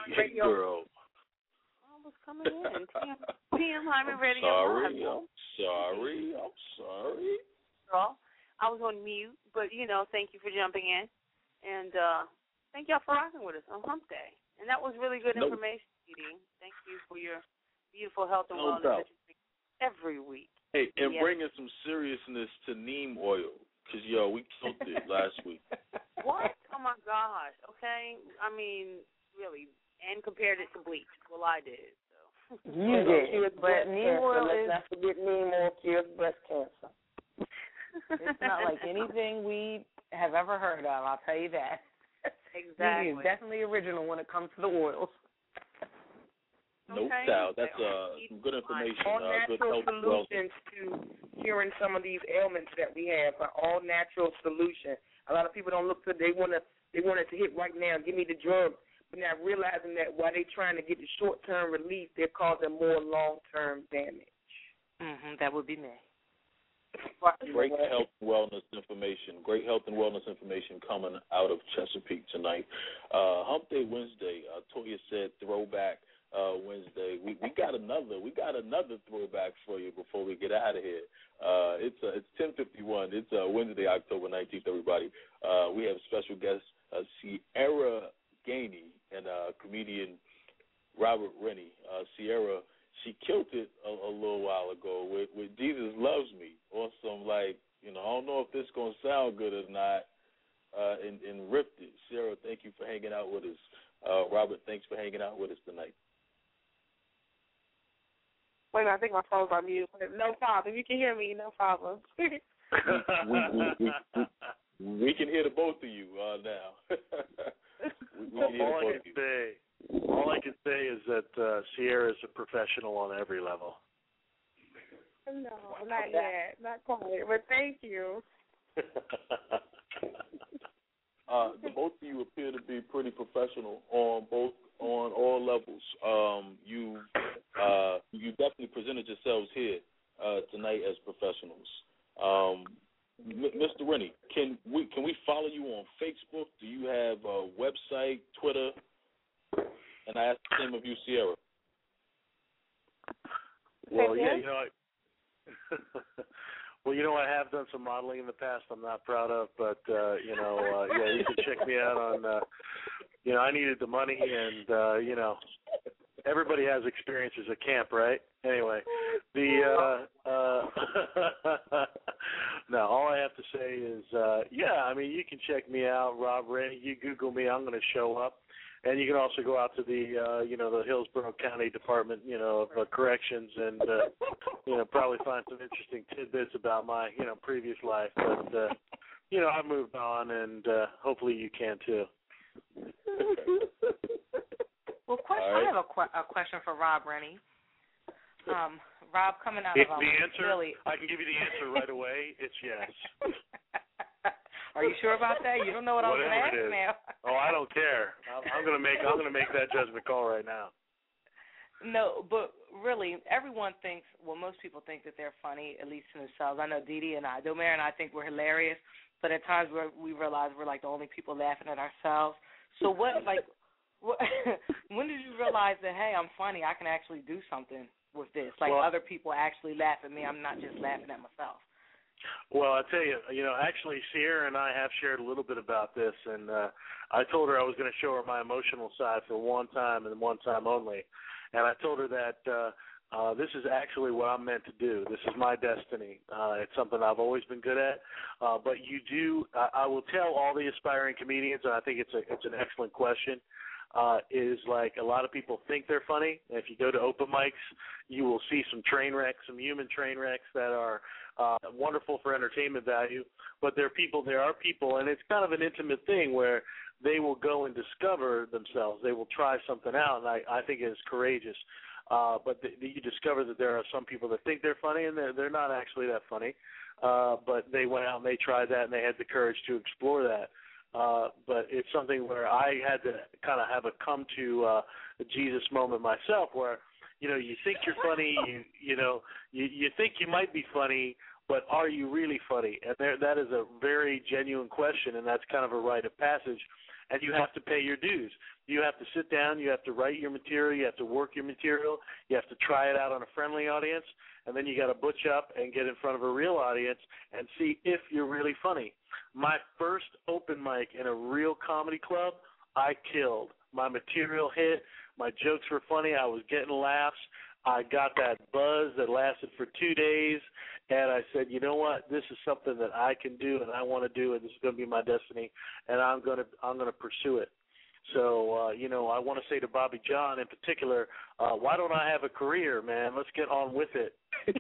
Radio. Girl. I was coming in. T M Hyman Radio. Sorry, I'm sorry, I'm sorry. Girl, I was on mute, but, you know, thank you for jumping in. And uh, thank y'all for rocking with us on Hump Day. And that was really good no. information, T D. Thank you for your beautiful health and no wellness that you bring every week. Hey, and yes. bringing some seriousness to neem oil, because, yo, we killed it last week. What? Oh, my gosh. Okay. I mean, really. And compared it to bleach. Well, I did. So. You did. But neem oil Let's is... not forget neem oil cures breast cancer. It's not like anything we have ever heard of, I'll tell you that. Exactly. It is definitely original when it comes to the oils. No okay. doubt. That's uh, some good information. All Uh, good natural health and solutions to curing some of these ailments that we have are all natural solutions. A lot of people don't look to, they want to, they want it to hit right now, give me the drug, but not realizing that while they're trying to get the short-term relief, they're causing more long-term damage. Mm-hmm, that would be me. Great health and wellness information. Great health and wellness information coming out of Chesapeake tonight. Uh, Hump Day Wednesday. Uh, Toya said throwback uh, Wednesday. We we got another. We got another throwback for you before we get out of here. Uh, it's uh, it's ten fifty-one. It's uh, Wednesday, October nineteenth. Everybody. Uh, we have special guest uh, Sierra Gainey and uh, comedian Robert Rennie. Uh, Sierra. She killed it a, a little while ago with, with Jesus Loves Me or some, like, you know, I don't know if this is going to sound good or not, uh, and, and ripped it. Sarah, thank you for hanging out with us. Uh, Robert, thanks for hanging out with us tonight. Wait, I think my phone's on mute. No problem. You can hear me, no problem. we, we, we, we, we can hear the both of you uh, now. we, we can hear all, the I both can say, all I can say is that uh, Sierra is a professional on every level. No, not yet. Not quite, but thank you. uh, the both of you appear to be pretty professional on both on all levels. Um, you uh, you definitely presented yourselves here uh, tonight as professionals. Um, M- Mister Rennie, can we can we follow you on Facebook? Do you have a website, Twitter? And I ask the same of you, Sierra. Well, yeah, you know, I, well, you know, I have done some modeling in the past. I'm not proud of, but uh, you know, uh, yeah, you can check me out on. Uh, you know, I needed the money, and uh, you know, everybody has experiences at camp, right? Anyway, the uh, uh, no, all I have to say is, uh, yeah, I mean, you can check me out, Rob Rennie. You Google me, I'm going to show up. And you can also go out to the, uh, you know, the Hillsborough County Department, you know, of uh, Corrections, and uh, you know, probably find some interesting tidbits about my, you know, previous life. But uh, you know, I've moved on, and uh, hopefully you can too. Well, question, right. I have a, qu- a question for Rob Rennie. Um, Rob, coming out if of um, the answer, Philly. I can give you the answer right away. It's yes. Are you sure about that? You don't know what I was going to ask now. Oh, I don't care. I'm, I'm going to make I'm going to make that judgment call right now. No, but really, everyone thinks. Well, most people think that they're funny, at least to themselves. I know Dee Dee and I, Domer and I think we're hilarious, but at times we're, we realize we're like the only people laughing at ourselves. So what, like, what, when did you realize that, hey, I'm funny, I can actually do something with this? Like, well, other people actually laugh at me. I'm not just laughing at myself. Well, I tell you, you know, actually, Sierra and I have shared a little bit about this, and uh, I told her I was going to show her my emotional side for one time and one time only, and I told her that uh, uh, this is actually what I'm meant to do. This is my destiny. Uh, it's something I've always been good at, uh, but you do. Uh, I will tell all the aspiring comedians, and I think it's a it's an excellent question. Uh, is like a lot of people think they're funny. If you go to open mics, you will see some train wrecks, some human train wrecks that are uh, wonderful for entertainment value. But there are people, there are people, and it's kind of an intimate thing where they will go and discover themselves. They will try something out, and I, I think it's courageous. Uh, but the, the, you discover that there are some people that think they're funny, and they're, they're not actually that funny. Uh, but they went out and they tried that, and they had the courage to explore that. Uh, but it's something where I had to kind of have a come to uh, a Jesus moment myself where, you know, you think you're funny, you you know, you, you think you might be funny, but are you really funny? And there, that is a very genuine question, and that's kind of a rite of passage. and you have to pay your dues. You have to sit down, you have to write your material, you have to work your material, you have to try it out on a friendly audience, and then you got to butch up and get in front of a real audience and see if you're really funny. My first open mic in a real comedy club, I killed. My material hit. My jokes were funny. I was getting laughs. I got that buzz that lasted for two days, and I said, you know what? This is something that I can do, and I want to do, and this is going to be my destiny, and I'm going to I'm going to pursue it. So, uh, you know, I want to say to Bobby John in particular, uh, why don't I have a career, man? Let's get on with it.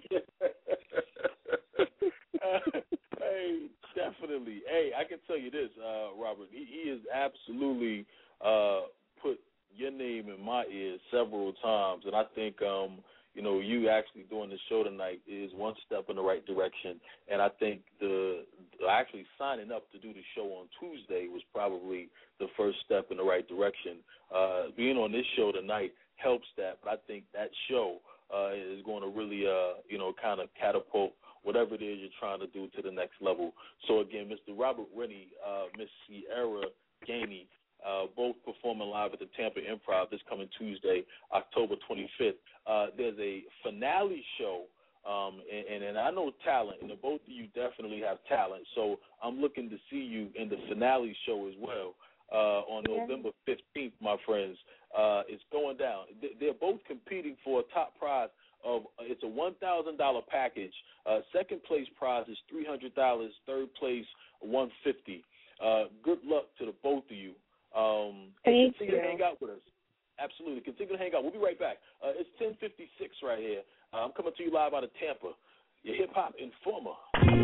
uh, hey, definitely. Hey, I can tell you this, uh, Robert. He, he has absolutely uh, put your name in my ears several times, and I think, um, you know, you actually doing the show tonight is one step in the right direction. And I think the actually signing up to do the show on Tuesday was probably the first step in the right direction. Uh, being on this show tonight helps that, but I think that show uh, is going to really, uh, you know, kind of catapult whatever it is you're trying to do to the next level. So, again, Mister Robert Rennie, uh, Miss Sierra Gainey, Uh, both performing live at the Tampa Improv this coming Tuesday, October twenty-fifth. Uh, there's a finale show, um, and, and, and I know talent, and the both of you definitely have talent, so I'm looking to see you in the finale show as well uh, on yeah. November fifteenth, my friends. Uh, it's going down. They're both competing for a top prize of, it's a one thousand dollars package. Uh, second place prize is three hundred dollars, third place one hundred fifty dollars. Uh, good luck to the both of you. Um, Thank continue you. to hang out with us. Absolutely. Continue to hang out. We'll be right back. Uh, it's ten fifty-six right here. Uh, I'm coming to you live out of Tampa. Your hip-hop informer.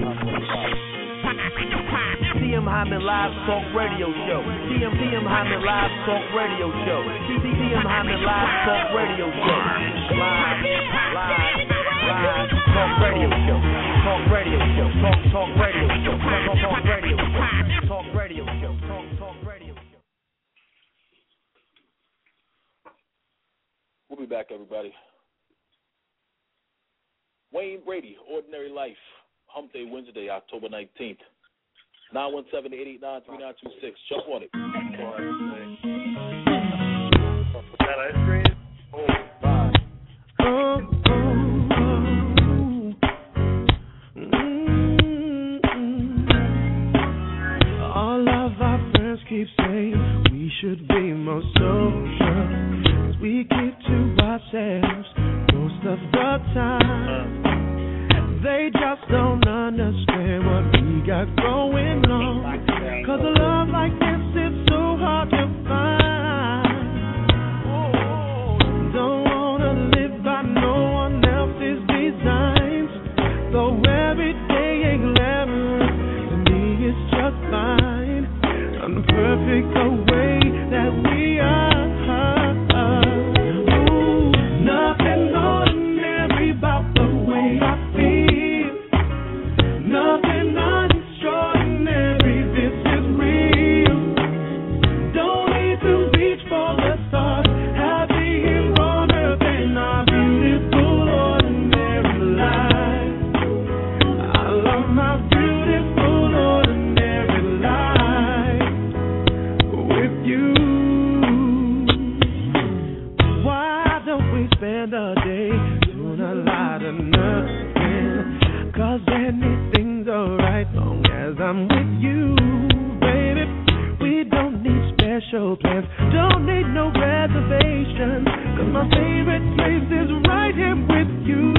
T M Hyman Live Talk Radio Show. T M T M Hyman Live Talk Radio Show. T M Hyman Live Talk Radio Show. Live, live, live Talk Radio Show. Talk Radio Show. Talk, talk Radio Show. Talk, talk Radio Show. Talk Radio Show. Talk, talk Radio Show. We'll be back, everybody. Wayne Brady, Ordinary Life, Hump Day Wednesday, October nineteenth. nine one seven, eight eight nine, three nine two six. Jump on it. That ice cream? Oh, bye. Oh, oh, oh. Mm-hmm. All of our friends keep saying we should be more social. We keep to ourselves most of the time. They just don't understand what we got going on. Cause a love like this is so hard to find. Don't wanna live by no one else's designs. Though every day ain't glamorous, to me it's just fine. Unperfect the way that we are. I'm with you, baby. We don't need special plans, don't need no reservations. Cause my favorite place is right here with you.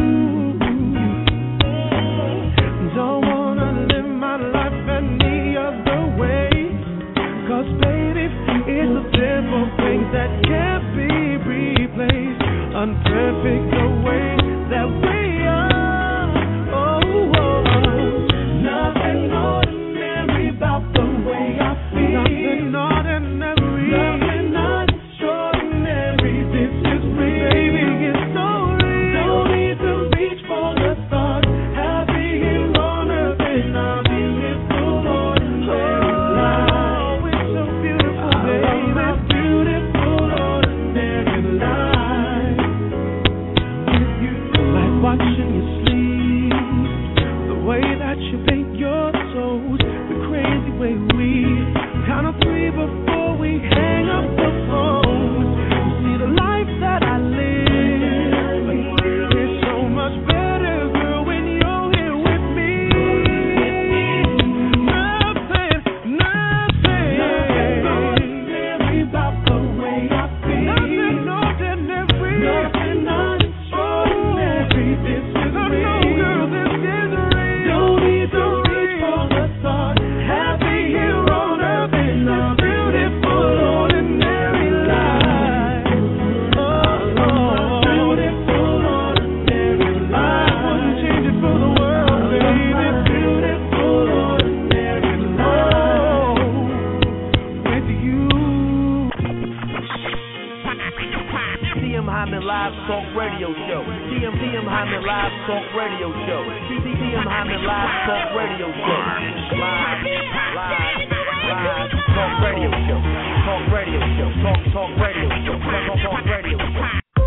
Don't wanna live my life any other way. Cause baby, it's the simple things that can't be replaced. Unperfect the way that we are. Oh, oh, oh. Nothing ordinary about the way I feel. Nothing ordinary. Nothing extraordinary. This is real. Baby, it's so real. Don't need to reach for the stars. Happy here on earth in our beautiful ordinary life. Oh, it's so beautiful, baby. I love my beautiful ordinary life with you. M Hyman Live Talk Radio Show. T M T M Hyman Live Talk Radio Show. T T M Hyman Live Talk Radio Show. Live, live, live Talk Radio Show. Talk Radio Show. Talk Talk Radio Show. Talk Talk Radio Show.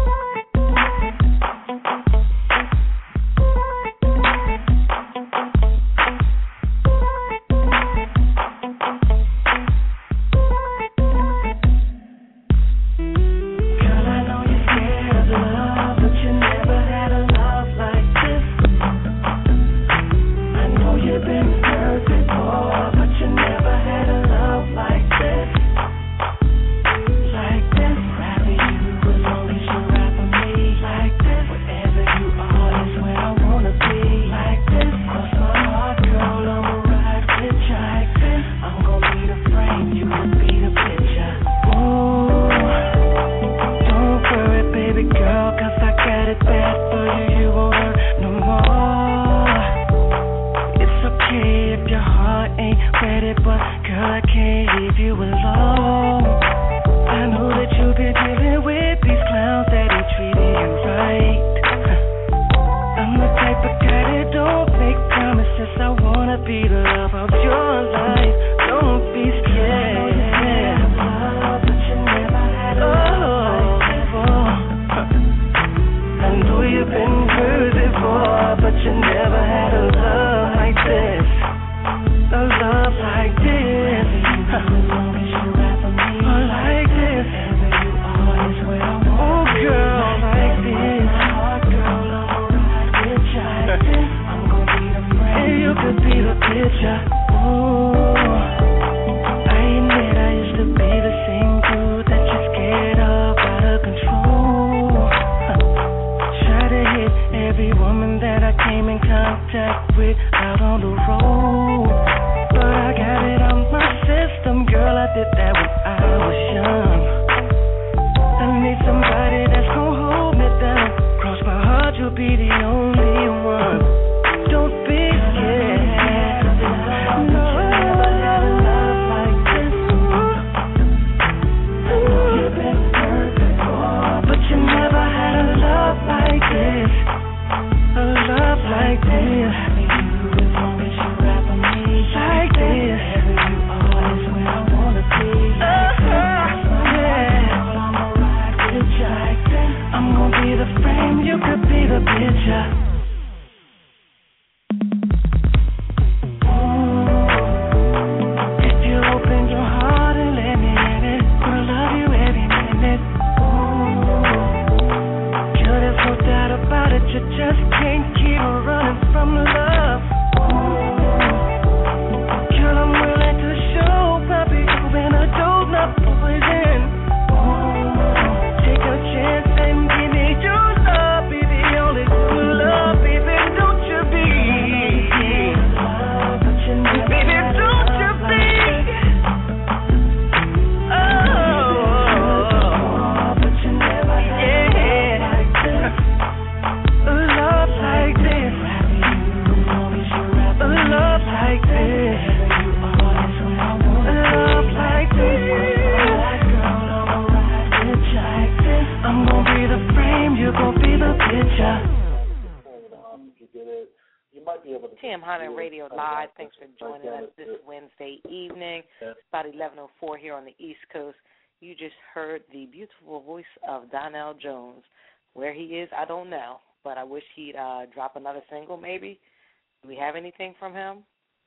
You just heard the beautiful voice of Donnell Jones. Where he is, I don't know, but I wish he'd uh, drop another single maybe. Do we have anything from him?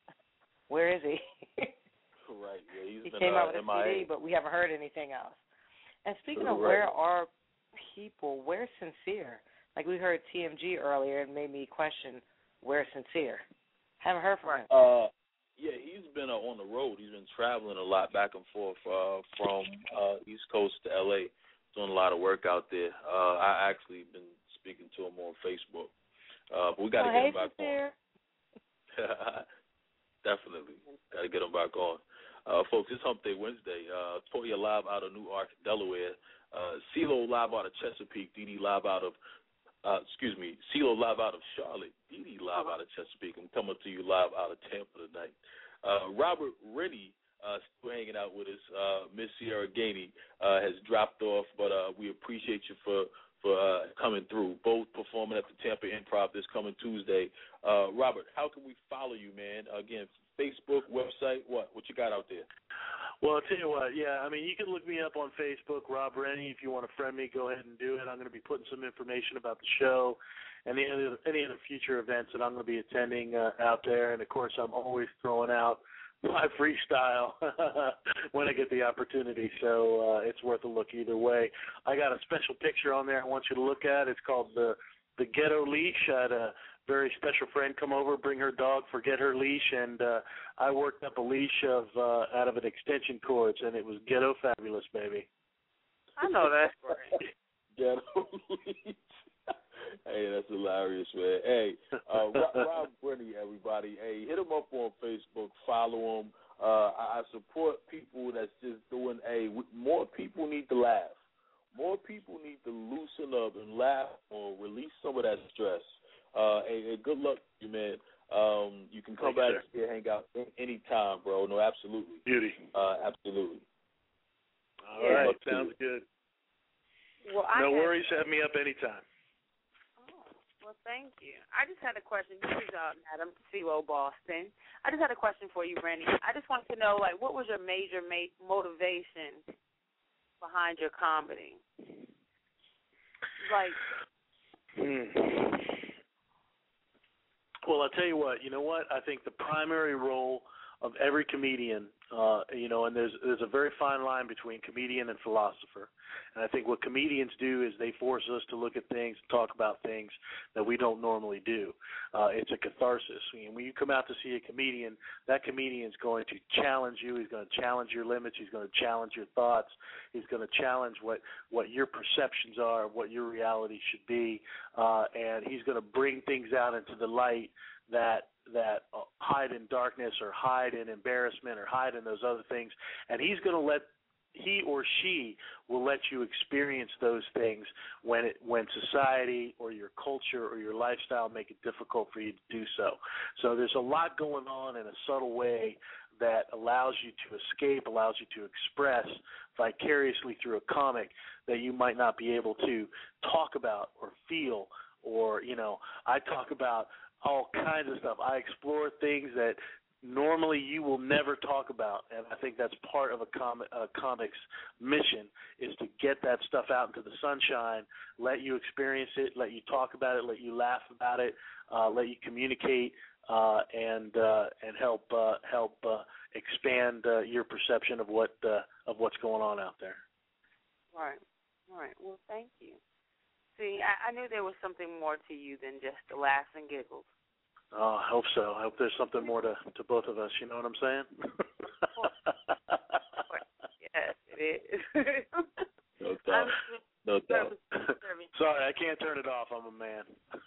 Where is he? Right, yeah, he's he been, came uh, out with a M I A. C D, but we haven't heard anything else. And speaking of Right. where are people, where's Sincere? Like we heard T M G earlier, it made me question, where's Sincere? Haven't heard from him. Uh, yeah, he's been uh, on the road. He's been traveling a lot back and forth uh, from uh, East Coast to L A, doing a lot of work out there. Uh, I actually been speaking to him on Facebook. Uh, but we got to oh, get hey, him back Sincere. on. Definitely. Got to get him back on. Uh, folks, it's Hump Day Wednesday. Uh, Toya live out of Newark, Delaware. Uh, CeeLo live out of Chesapeake. Dee Dee live out of, uh, excuse me, CeeLo live out of Charlotte. Dee Dee live out of Chesapeake. I'm coming to you live out of Tampa tonight. Uh, Robert Rennie uh, still hanging out with us. Uh, Miss Sierra Gainey uh, has dropped off, but uh, we appreciate you for for uh, coming through. Both performing at the Tampa Improv this coming Tuesday. Uh, Robert, how can we follow you, man? Again, Facebook, website, what? What you got out there? Well, I'll tell you what, yeah, I mean, you can look me up on Facebook, Rob Rennie. If you want to friend me, go ahead and do it. I'm going to be putting some information about the show and any other, any other future events that I'm going to be attending uh, out there. And, of course, I'm always throwing out my freestyle when I get the opportunity, so uh, it's worth a look either way. I got a special picture on there I want you to look at. It's called the, the Ghetto Leash. I had a very special friend come over, bring her dog, forget her leash, and uh, I worked up a leash of uh, out of an extension cords, and it was ghetto fabulous, baby. I know that's right. Ghetto leash. Hey, that's hilarious, man. Hey, uh, Rob, Rob Rennie, everybody. Hey, hit him up on Facebook. Follow him. Uh, I support people that's just doing. Hey, more people need to laugh. More people need to loosen up and laugh or release some of that stress. Uh, hey, hey, good luck to you, man. Um, you can come Thank back you, here, hang out any time, bro. No, absolutely. Beauty. Uh, absolutely. All Good right, luck to sounds you. good. Well, I no had, worries, have me up anytime. Oh, well, thank you. I just had a question. This is uh, Madam C O Boston. I just had a question for you, Rennie. I just wanted to know, like, what was your major ma- motivation behind your comedy? Like, Hmm. Well, I'll tell you what. You know what? I think the primary role of every comedian, uh, you know, and there's there's a very fine line between comedian and philosopher. And I think what comedians do is they force us to look at things and talk about things that we don't normally do. Uh, it's a catharsis. And when you come out to see a comedian, that comedian is going to challenge you. He's going to challenge your limits. He's going to challenge your thoughts. He's going to challenge what, what your perceptions are, what your reality should be. Uh, and he's going to bring things out into the light that that uh, hide in darkness or hide in embarrassment or hide in those other things. And he's going to let he or she will let you experience those things when it when society or your culture or your lifestyle make it difficult for you to do so. So there's a lot going on in a subtle way that allows you to escape, allows you to express vicariously through a comic that you might not be able to talk about or feel. Or, you know, I talk about all kinds of stuff. I explore things that normally you will never talk about, and I think that's part of a, com- a comic's mission, is to get that stuff out into the sunshine, let you experience it, let you talk about it, let you laugh about it, uh, let you communicate, uh, and uh, and help uh, help uh, expand uh, your perception of what uh, of what's going on out there. right, right. Well, thank you. See, I, I knew there was something more to you than just the laughs and giggles. Oh, I hope so. I hope there's something more to, to both of us. You know what I'm saying? Yes, it is. No doubt. No doubt. Sorry, I can't turn it off. I'm a man.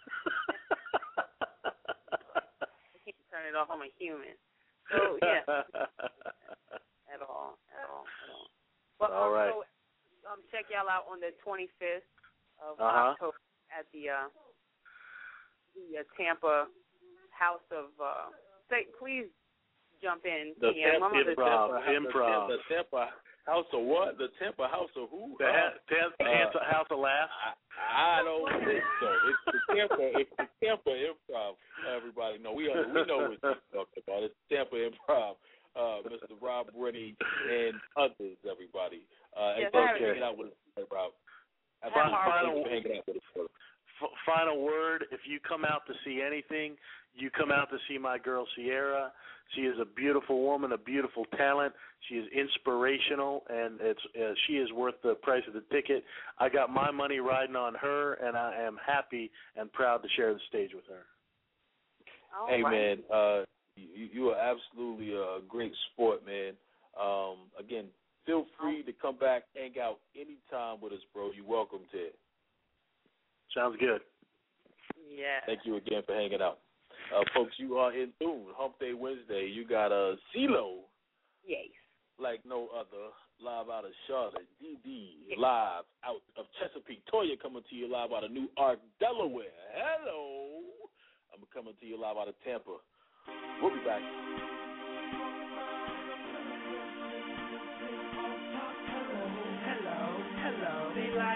I can't turn it off. I'm a human. So, yeah. At all. At all. At all. Well, all right. So, um, check y'all out on the twenty-fifth of uh-huh. October at the uh, the uh, Tampa House of. Uh, say, please jump in. The yeah, Tampa Improv. The Improv. The Tampa House of what? The Tampa House of who? The uh, Tampa uh, House of Laughs. I, I don't think so. It's the Tampa. It's the Tampa Improv. Everybody know we are, we know what you're talking about. It's Tampa Improv. Uh, Mister Rob Rennie and others. Everybody. Uh, yes, and thanks for hanging out with us, Rob. Final, hanging out with us. F- final word, if you come out to see anything, you come out to see my girl Sierra. She is a beautiful woman, a beautiful talent. She is inspirational, and it's uh, she is worth the price of the ticket. I got my money riding on her, and I am happy and proud to share the stage with her. All hey, right. man, uh, you, you are absolutely a great sport, man. Um, again, feel free to come back, hang out anytime with us, bro. You're welcome to it. Sounds good. Yeah. Thank you again for hanging out. Uh, folks, you are in tune. Hump Day Wednesday. You got a uh, CeeLo. Yes. Like no other. Live out of Charlotte. D D live out of Chesapeake. Toya coming to you live out of Newark, Delaware. Hello. I'm coming to you live out of Tampa. We'll be back.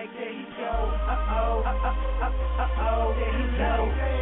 like, there he go. Uh-oh, uh-oh, uh-oh, there he go.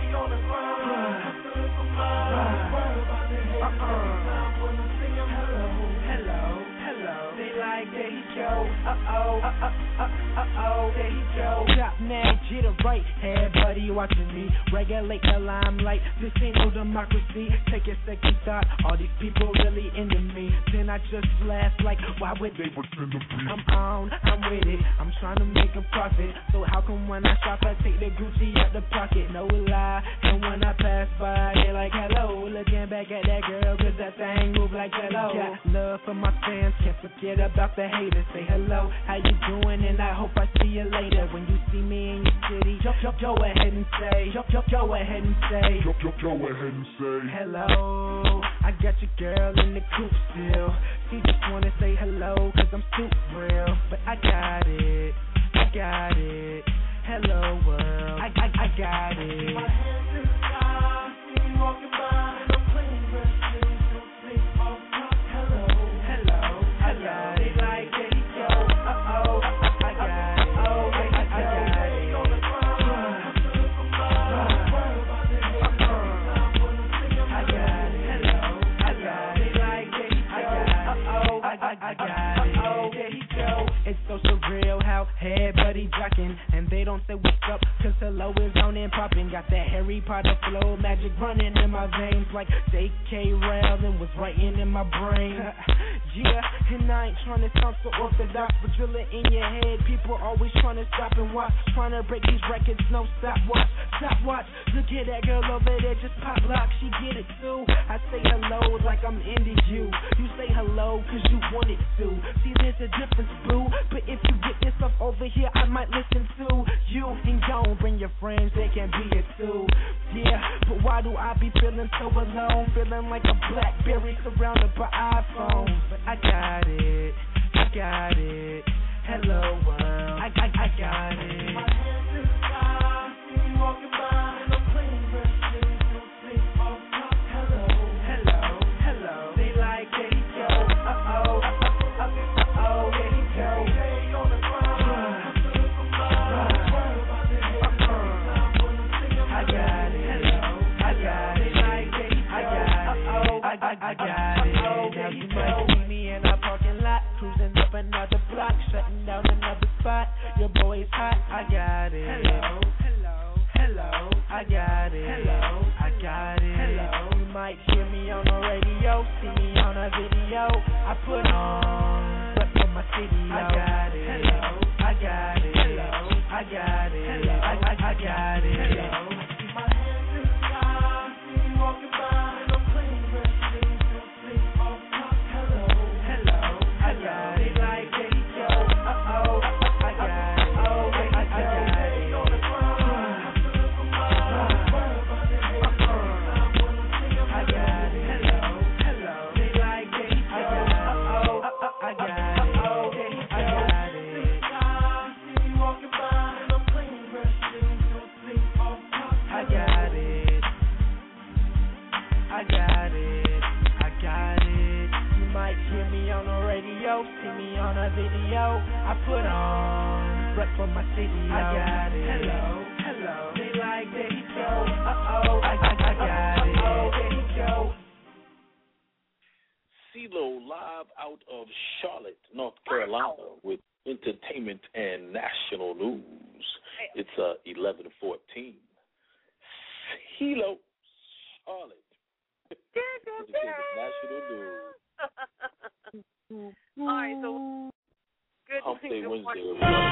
Uh-oh, uh-oh, uh-oh, there you go. Stop now, get it right. Hey, buddy, watching me. Regulate the limelight. This ain't no democracy. Take a second thought. All these people really into me. Then I just laugh like, why would they pretend to be? I'm on, I'm with it. I'm trying to make a profit. So how come when I shop, I take the Gucci out the pocket? No lie. And when I pass by, they like, hello. Looking back at that girl, cause that thing move like hello. Got love for my fans. Can't forget about the haters. Say hello, how you doing? And I hope I see you later. When you see me in your city, go, go, go ahead and say, go, go, go ahead and say, go, go, go ahead and say, hello. I got your girl in the coop still. She just wanna say hello, cause I'm super real. But I got it, I got it. Hello world, I, I, I got it. My hands in the sky, see me walking by, and I'm playing fresh shoes, no sleep off top. Hello, hello, I got it. Like there you go, uh-oh, I got it. Oh, I, I, I got it. I got it. Oh, there he go. It's so surreal how everybody jocking and they don't say what's up, cause hello is on and popping. Got that Harry Potter flow, magic running in my veins like J K Rowling was writing in my brain. Yeah, and I ain't trying to sound so orthodox, but drill it in your head. People always trying to stop and watch, trying to break these records, no stop watch, stop watch. Look at that girl over there, just pop lock, she get it too. I say hello like I'm into you. You say hello cause you want it to. See, there's a difference, boo. But if you get yourself over here, I might listen to you. And don't bring your friends, they can be it too. Yeah, but why do I be feeling so alone? Feeling like a Blackberry surrounded by iPhones. But I got it, I got it. Hello world, I, I, I got it. My hands in the sky, see me walking by, and I'm playing fresh shoes, no sleep off top. Hello, hello, hello. They like there you go. Uh-oh, uh-oh, uh-oh, there you go. Hey, on the ground. I got it. Hello, I got it. Like there you go. I got it. Uh-oh, I, I, I got it. Now you might see me in a parking lot, cruising up another block, shutting down another spot. Your boy's hot, I got it. Hello, hello, hello, I got it. Hello, I got it. Hello, you might hear me on the radio, see me on a video. I put on, but for my city, I got it. Hello, I got it. Hello, I got it. Hello, I, I, I got it. Hello, I see my hands in the sky, see me walking by, and I'm playing fresh shoes, no sleep off top. Hello, hello, I got it. Like there you go. Uh-oh, I got it. Oh, I, I, I got it. I got it. Hello, hello. They like there you go. Uh-oh, I got it. Oh, there you go. I got it. See me walking by, and I'm playing fresh shoes, no sleep off top. I got it. I got it. I got it. You might hear me on the radio, see me on a video. I put on, rep for my city. I got it. Hello, hello. They like there you go. Uh-oh, I, I, I got it. Oh, there you go. CeeLo live out of Charlotte, North Carolina, wow, with entertainment and national news. It's uh, eleven fourteen. CeeLo, Charlotte. National news. All right, so good. Hump Day good Wednesday.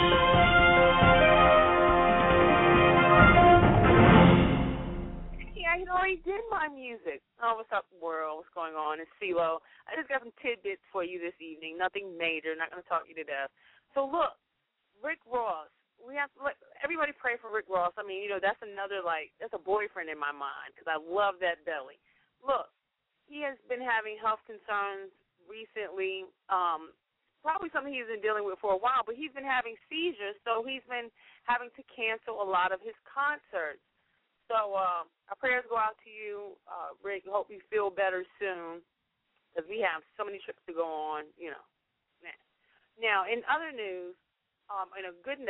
Yeah, I already did my music. Oh, what's up, world? What's going on? It's CeeLo. I just got some tidbits for you this evening. Nothing major. Not going to talk you to death. So look, Rick Ross. We have to let everybody pray for Rick Ross. I mean, you know, that's another like that's a boyfriend in my mind because I love that belly. Look, he has been having health concerns recently. Um, probably something he's been dealing with for a while, but he's been having seizures, so he's been having to cancel a lot of his concerts. So uh, our prayers go out to you, uh, Rick. Hope you feel better soon, because we have so many trips to go on, you know. Now, in other news, um, in a good note,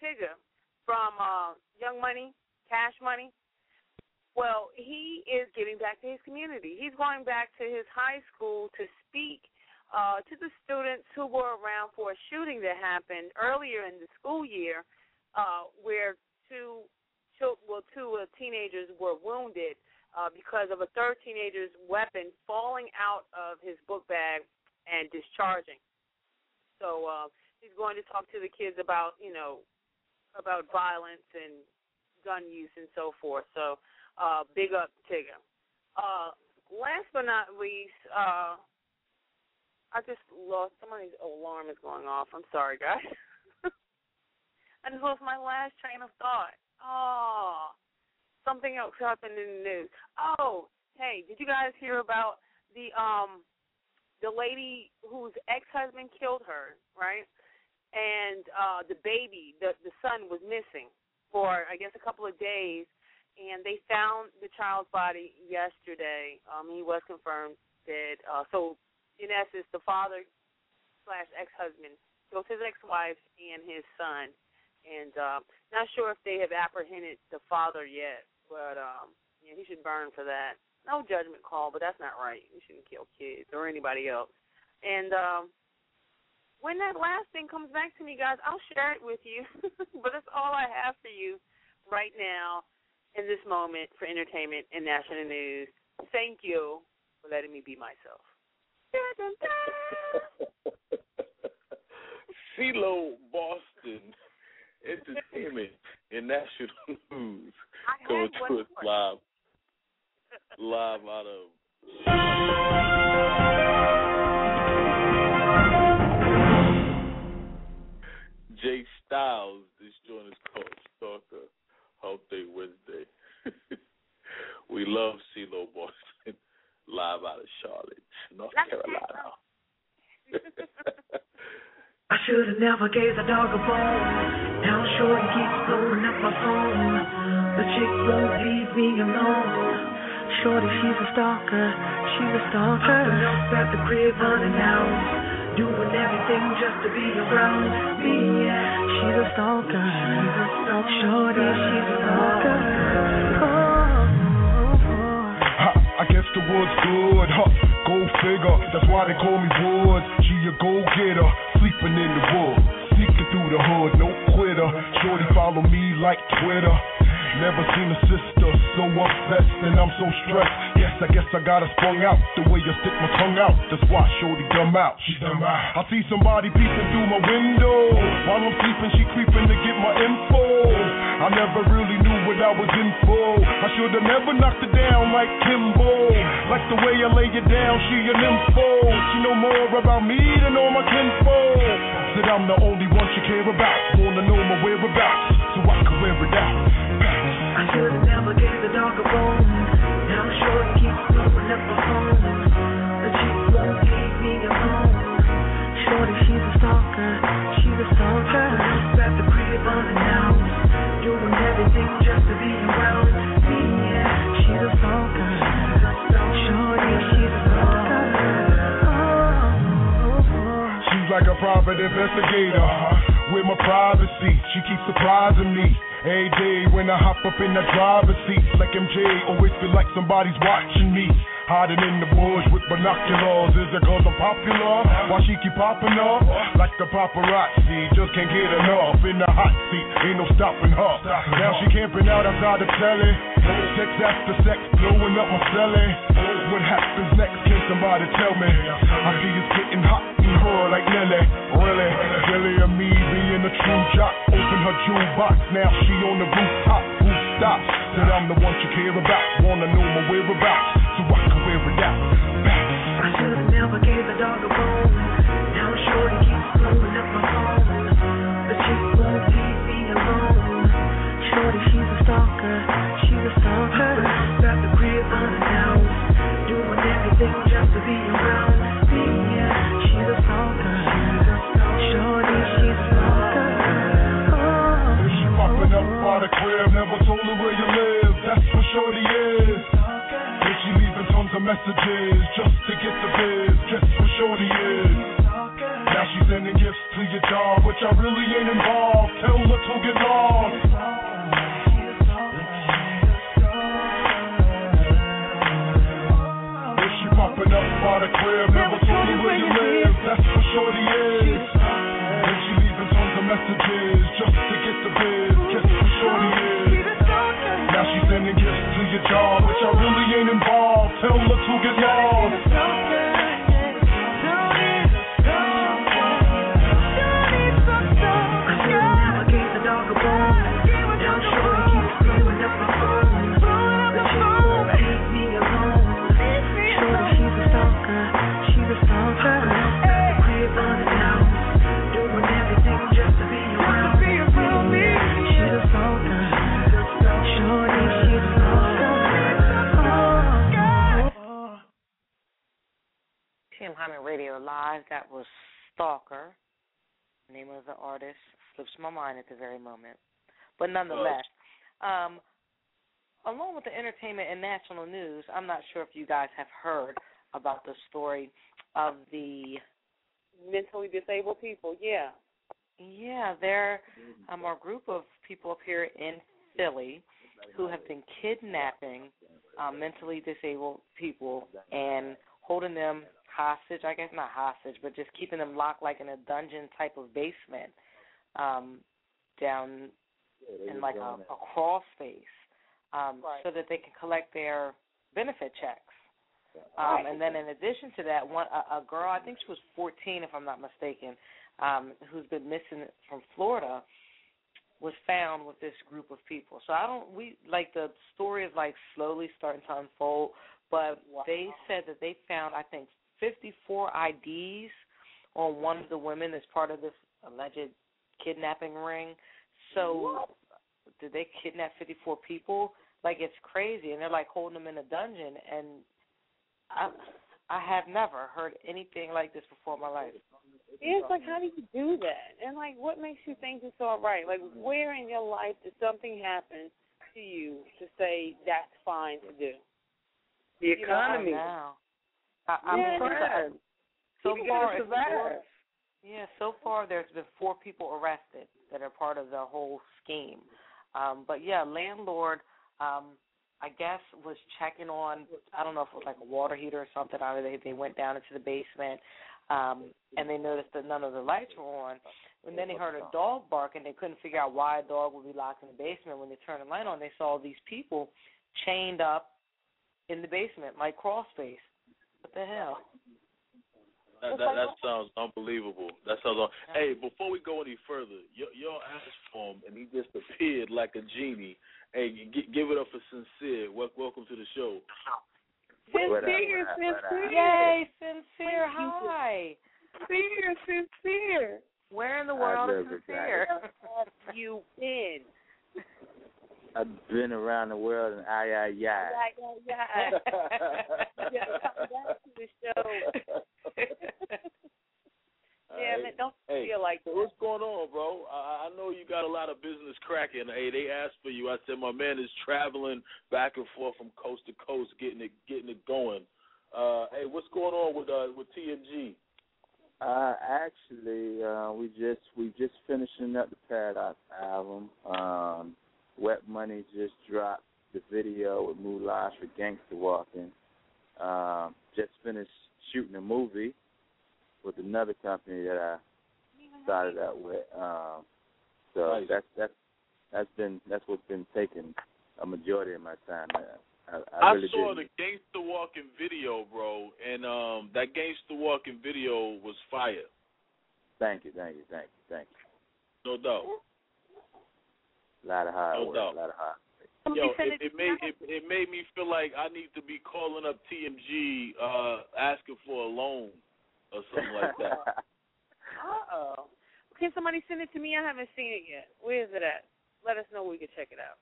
Tigger from uh, Young Money, Cash Money. Well, he is giving back to his community. He's going back to his high school to speak uh, to the students who were around for a shooting that happened earlier in the school year, uh, where two, well, two uh, teenagers were wounded uh, because of a third teenager's weapon falling out of his book bag and discharging. So uh, he's going to talk to the kids about, you know, about violence and gun use and so forth. So uh, big up, Tigger. Uh, last but not least, uh, I just lost, somebody's alarm is going off. I'm sorry, guys. I just lost my last train of thought. Oh, something else happened in the news. Oh, hey, did you guys hear about the um the lady whose ex-husband killed her, right? And uh, the baby, the, the son, was missing for, I guess, a couple of days, and they found the child's body yesterday. Um, he was confirmed dead. Uh, so, in essence, the father slash ex-husband killed his ex-wife and his son. And uh, not sure if they have apprehended the father yet, but um, yeah, he should burn for that. No judgment call, but that's not right. You shouldn't kill kids or anybody else. And um, when that last thing comes back to me, guys, I'll share it with you. But that's all I have for you right now in this moment for entertainment and national news. Thank you for letting me be myself. CeeLo Boston Entertainment and National News coming to us live, live out of Jay Styles. This joint is called Stalker. Hump Day Wednesday. We love CeeLo Boston live out of Charlotte, North Carolina. I should've never gave the dog a bone. Now shorty keeps blowing up my phone. The chick won't leave me alone. Shorty, she's a stalker. She's a stalker. Up at the crib unannounced, doing everything just to be around me. She's a stalker. She's a stalker. Shorty, she's a stalker. Oh, oh, oh. I guess the word's good, huh? Go figure. That's why they call me Woods. She a go-getter. Sleeping in the woods, sneaking through the hood, no quitter. Shorty follow me like Twitter. Never seen a sister so obsessed, and I'm so stressed. Yes, I guess I got her sprung out the way you stick my tongue out. That's why Shorty dumb out. She dumb out. I see somebody peeping through my window while I'm sleeping. She creeping to get my info. I never really knew what I was in for. I should've never knocked her down like Kimbo. Like the way I lay it down, she an info. She know more about me than all my kinfolk. Said I'm the only one she care about. Wanna know my whereabouts so I can wear it out. I should've never gave the dog a bone. Now shorty keeps blowing up my phone. The chick won't leave me alone. Shorty, she's a stalker. She's a stalker. Up at the crib unannounced, doing everything just to be around me. She's a stalker. Shorty, she's a stalker. She's like a private investigator with my privacy. She keeps surprising me. Every day when I hop up in the driver's seat, like M J, always feel like somebody's watching me. Hiding in the bush with binoculars. Is it cause I'm popular? Why she keep popping up? Like the paparazzi, just can't get enough. In the hot seat, ain't no stopping her. Now she camping out outside the telly. Sex after sex, blowing up my celly. What happens next? Can somebody tell me? I see it's getting hot in her like Nelly. Really? Jelly and me being a true jock. Open her jukebox, now she on the rooftop. Who stops? Said I'm the one you care about. Wanna know my whereabouts so I can wear it out. I should've never gave the dog a bone. Now shorty keeps blowing up my phone. The chick won't leave me alone. Shorty, she's a stalker. She's a stalker. Got the crib unannounced, doing everything just to be around me. She's a stalker. Shorty, she's a stalker. Oh, she popping up by the crib, never told her where you live. That's what Shorty is. And she leaving tons of messages just to get the biz. Guess what Shorty is? Now she sending gifts to your job, which I really ain't involved. Tell her to get lost. If she popping up by the crib, never told me where you live. That's for sure the is. And she leaving tons of messages just to get the biz. Guess for sure the is. Now she sending gifts to your job, which I really ain't involved. Tell her to get lost. Tim Hyman Radio Live. That was Stalker. The name of the artist slips my mind at the very moment. But nonetheless, um, along with the entertainment and national news, I'm not sure if you guys have heard about the story of the mentally disabled people. Yeah. Yeah, there um, are a group of people up here in Philly who have been kidnapping um, mentally disabled people and holding them hostage, I guess not hostage, but just keeping them locked like in a dungeon type of basement um, down in like a, a crawl space um, right. so that they can collect their benefit checks. Um, and then in addition to that, one a, a girl, I think she was fourteen if I'm not mistaken, um, who's been missing from Florida, was found with this group of people. So I don't, we, like the story is like slowly starting to unfold, but wow. they said that they found, I think, fifty-four I Ds on one of the women as part of this alleged kidnapping ring. So what? Did they kidnap fifty-four people? Like, it's crazy, and they're like holding them in a dungeon, and I I have never heard anything like this before in my life. It's like, how do you do that? And, like, what makes you think it's all right? Like, where in your life did something happen to you to say that's fine to do? The economy. You know, I, I yeah, mean, so you far, gotta survive. yeah, so far there's been four people arrested that are part of the whole scheme. Um, but, yeah, landlord, um, I guess, was checking on, I don't know if it was like a water heater or something. Either they, they went down into the basement, um, and they noticed that none of the lights were on. And then they heard a dog bark, and they couldn't figure out why a dog would be locked in the basement. When they turned the light on, they saw these people chained up in the basement, like crawl space. What the hell? That, that, that sounds unbelievable. That sounds. Un- hey, before we go any further, y- y'all asked for him, and he just appeared like a genie. Hey, g- give it up for Sincere. Wel- welcome to the show. Sincere, Sincere. Yay, Sincere. Hi. Sincere, Sincere. Where in the world is Sincere? Where have you been? I've been around the world and I, I, yeah. Yeah, yeah, yeah. Yeah, come back to the show. Yeah, man, don't hey, feel like so that. What's going on, bro? I, I know you got a lot of business cracking. Hey, they asked for you. I said my man is traveling back and forth from coast to coast, getting it, getting it going. Uh, hey, what's going on with uh, with T M G? Uh, actually, uh, we just we just finishing up the Paradox album. Um, Wet Money just dropped the video with Moulage for Gangsta Walking. Um, just finished shooting a movie with another company that I started out with. Um, so nice. that's that's that's been that's what's been taking a majority of my time. I, I, I, I really saw did. the Gangsta Walking video, bro, and um, that Gangsta Walking video was fire. Thank you, thank you, thank you, thank you. No doubt. A lot of hard no work, doubt. a lot of hard. Yo, it, it made it, it made me feel like I need to be calling up T M G, uh, asking for a loan or something like that. Uh oh. Can somebody send it to me? I haven't seen it yet. Where is it at? Let us know where we can check it out.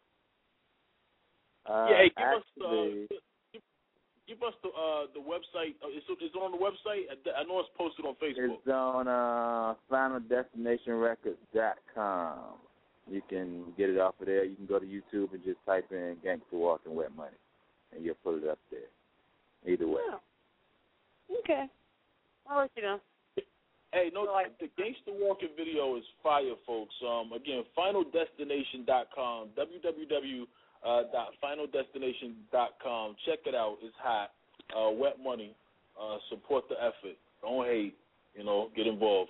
Uh, yeah, hey, give actually, us uh, give, give us the uh, the website. Uh, is, it, is it on the website? I, I know it's posted on Facebook. It's on uh, final destination records dot com. You can get it off of there. You can go to YouTube and just type in Gangsta Walking Wet Money, and you'll pull it up there. Either way. Oh. Okay. I'll let you know. Hey, no, so, like, the Gangsta Walking video is fire, folks. Um, again, final destination dot com, w w w dot final destination dot com. Check it out. It's hot. Uh, Wet Money. Uh, support the effort. Don't hate. You know, get involved.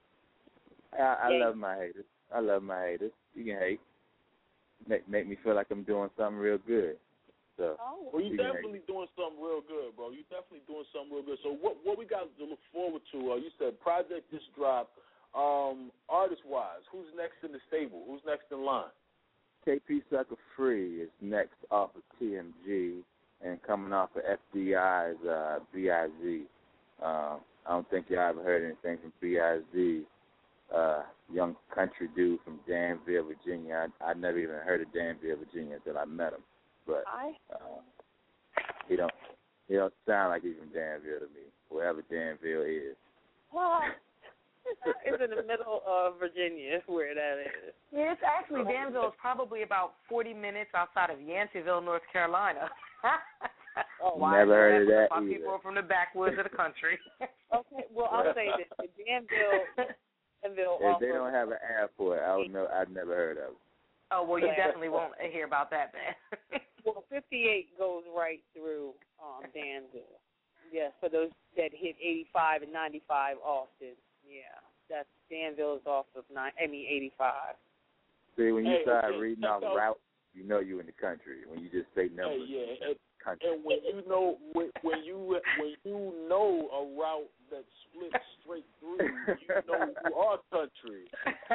I, I love my haters. I love my haters. You can hate. Make make me feel like I'm doing something real good. So, oh. Well, you you definitely doing something real good, bro. You definitely doing something real good. So what what we got to look forward to? Uh, you said project just dropped. Um, artist-wise, who's next in the stable? Who's next in line? K P Sucker Free is next off of T M G, and coming off of F D I's uh, B I Z. Uh, I don't think y'all ever heard anything from B I Z. Uh, young country dude from Danville, Virginia. I, I never even heard of Danville, Virginia until I met him. But uh, he don't he don't sound like he's from Danville to me, wherever Danville is. Well, it's in the middle of Virginia, where that is. Yeah, it's actually, Danville is probably about forty minutes outside of Yanceyville, North Carolina. Oh, never heard of that My either. people are from the backwoods of the country. Okay, well, I'll say this. The Danville, Danville if they don't have an airport, I don't know. I've never heard of it. Oh, well, you definitely won't hear about that, man. Well, fifty-eight goes right through um, Danville. Yes, for those that hit eighty-five and ninety-five Austin. Yeah, that's Danville is off of nine. I mean eighty-five. See, when you Hey, start okay, reading check off out- routes, you know you in the country. When you just say numbers, Hey, yeah, and, country. and when you know when, when you when you know a route that splits straight through, you know you are country.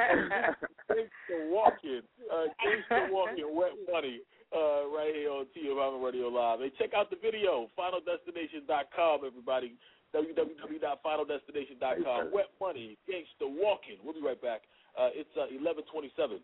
Gangsta Walking, uh, Gangsta Walking, Wet Money, uh, right here on T M I Radio Live. Hey, check out the video, final destination dot com, everybody. w w w dot final destination dot com. Wet Money, Gangsta Walking. We'll be right back. Uh, it's uh, eleven twenty-seven.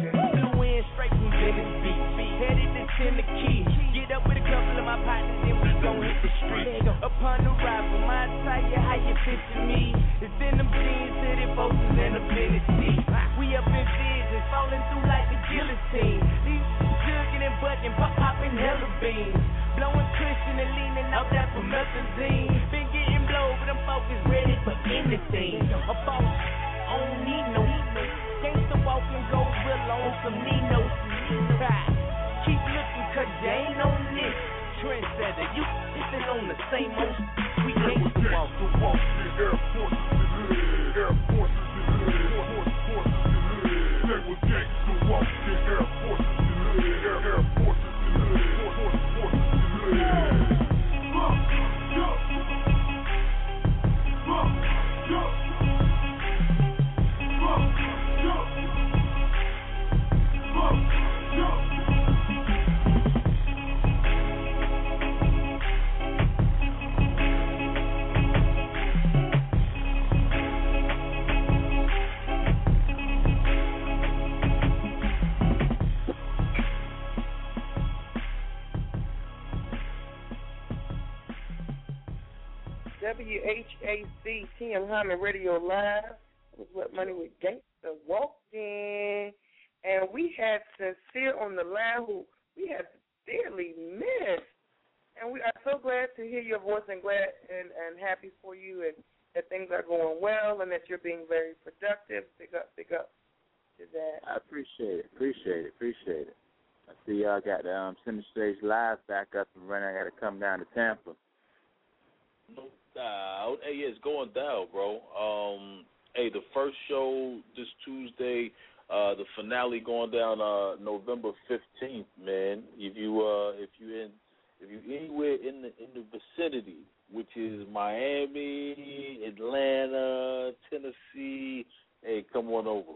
Headed to Tennessee. Get up with a couple of my partners and we on the rifle. My attire, how you picture me? It's in them jeans, city folks is in the Tennessee. We up in visions, falling through like the guillotine. These jugging and butting, pop popping hella beans. Blowing cushion and leaning out that promethazine. Been getting blow, but I'm focused, ready for anything. A boss, I don't need no gangsta walking gorilla on some Nino. Keep looking, cause you ain't on this. Trendsetter, you sitting on the same old. We gangsta walk the walk. Air Force is in the hood. Air Force is in the hood. Force, force is in the hood. They was gangsta walk. Air Force is in the hood. Air, Air Force is in the hood. Force, force, force is in the hood. Fuck, yup. Fuck, yup. Fuck, yup. Fuck, yup. W H A C T M Hyman Radio Live. It was What Money with Gangsta Walking. And we had Sincere on the line who we have dearly missed. And we are so glad to hear your voice and glad and, and happy for you and that things are going well and that you're being very productive. Big up, big up to that. I appreciate it, appreciate it, appreciate it. I see y'all got the um, Center Stage Live back up and running. I got to come down to Tampa. No doubt. Hey, yeah, it's going down, bro. Um, hey, the first show this Tuesday, uh, the finale going down uh, November fifteenth, man. If you uh, if you in if you anywhere in the in the vicinity, which is Miami, Atlanta, Tennessee, hey, come on over.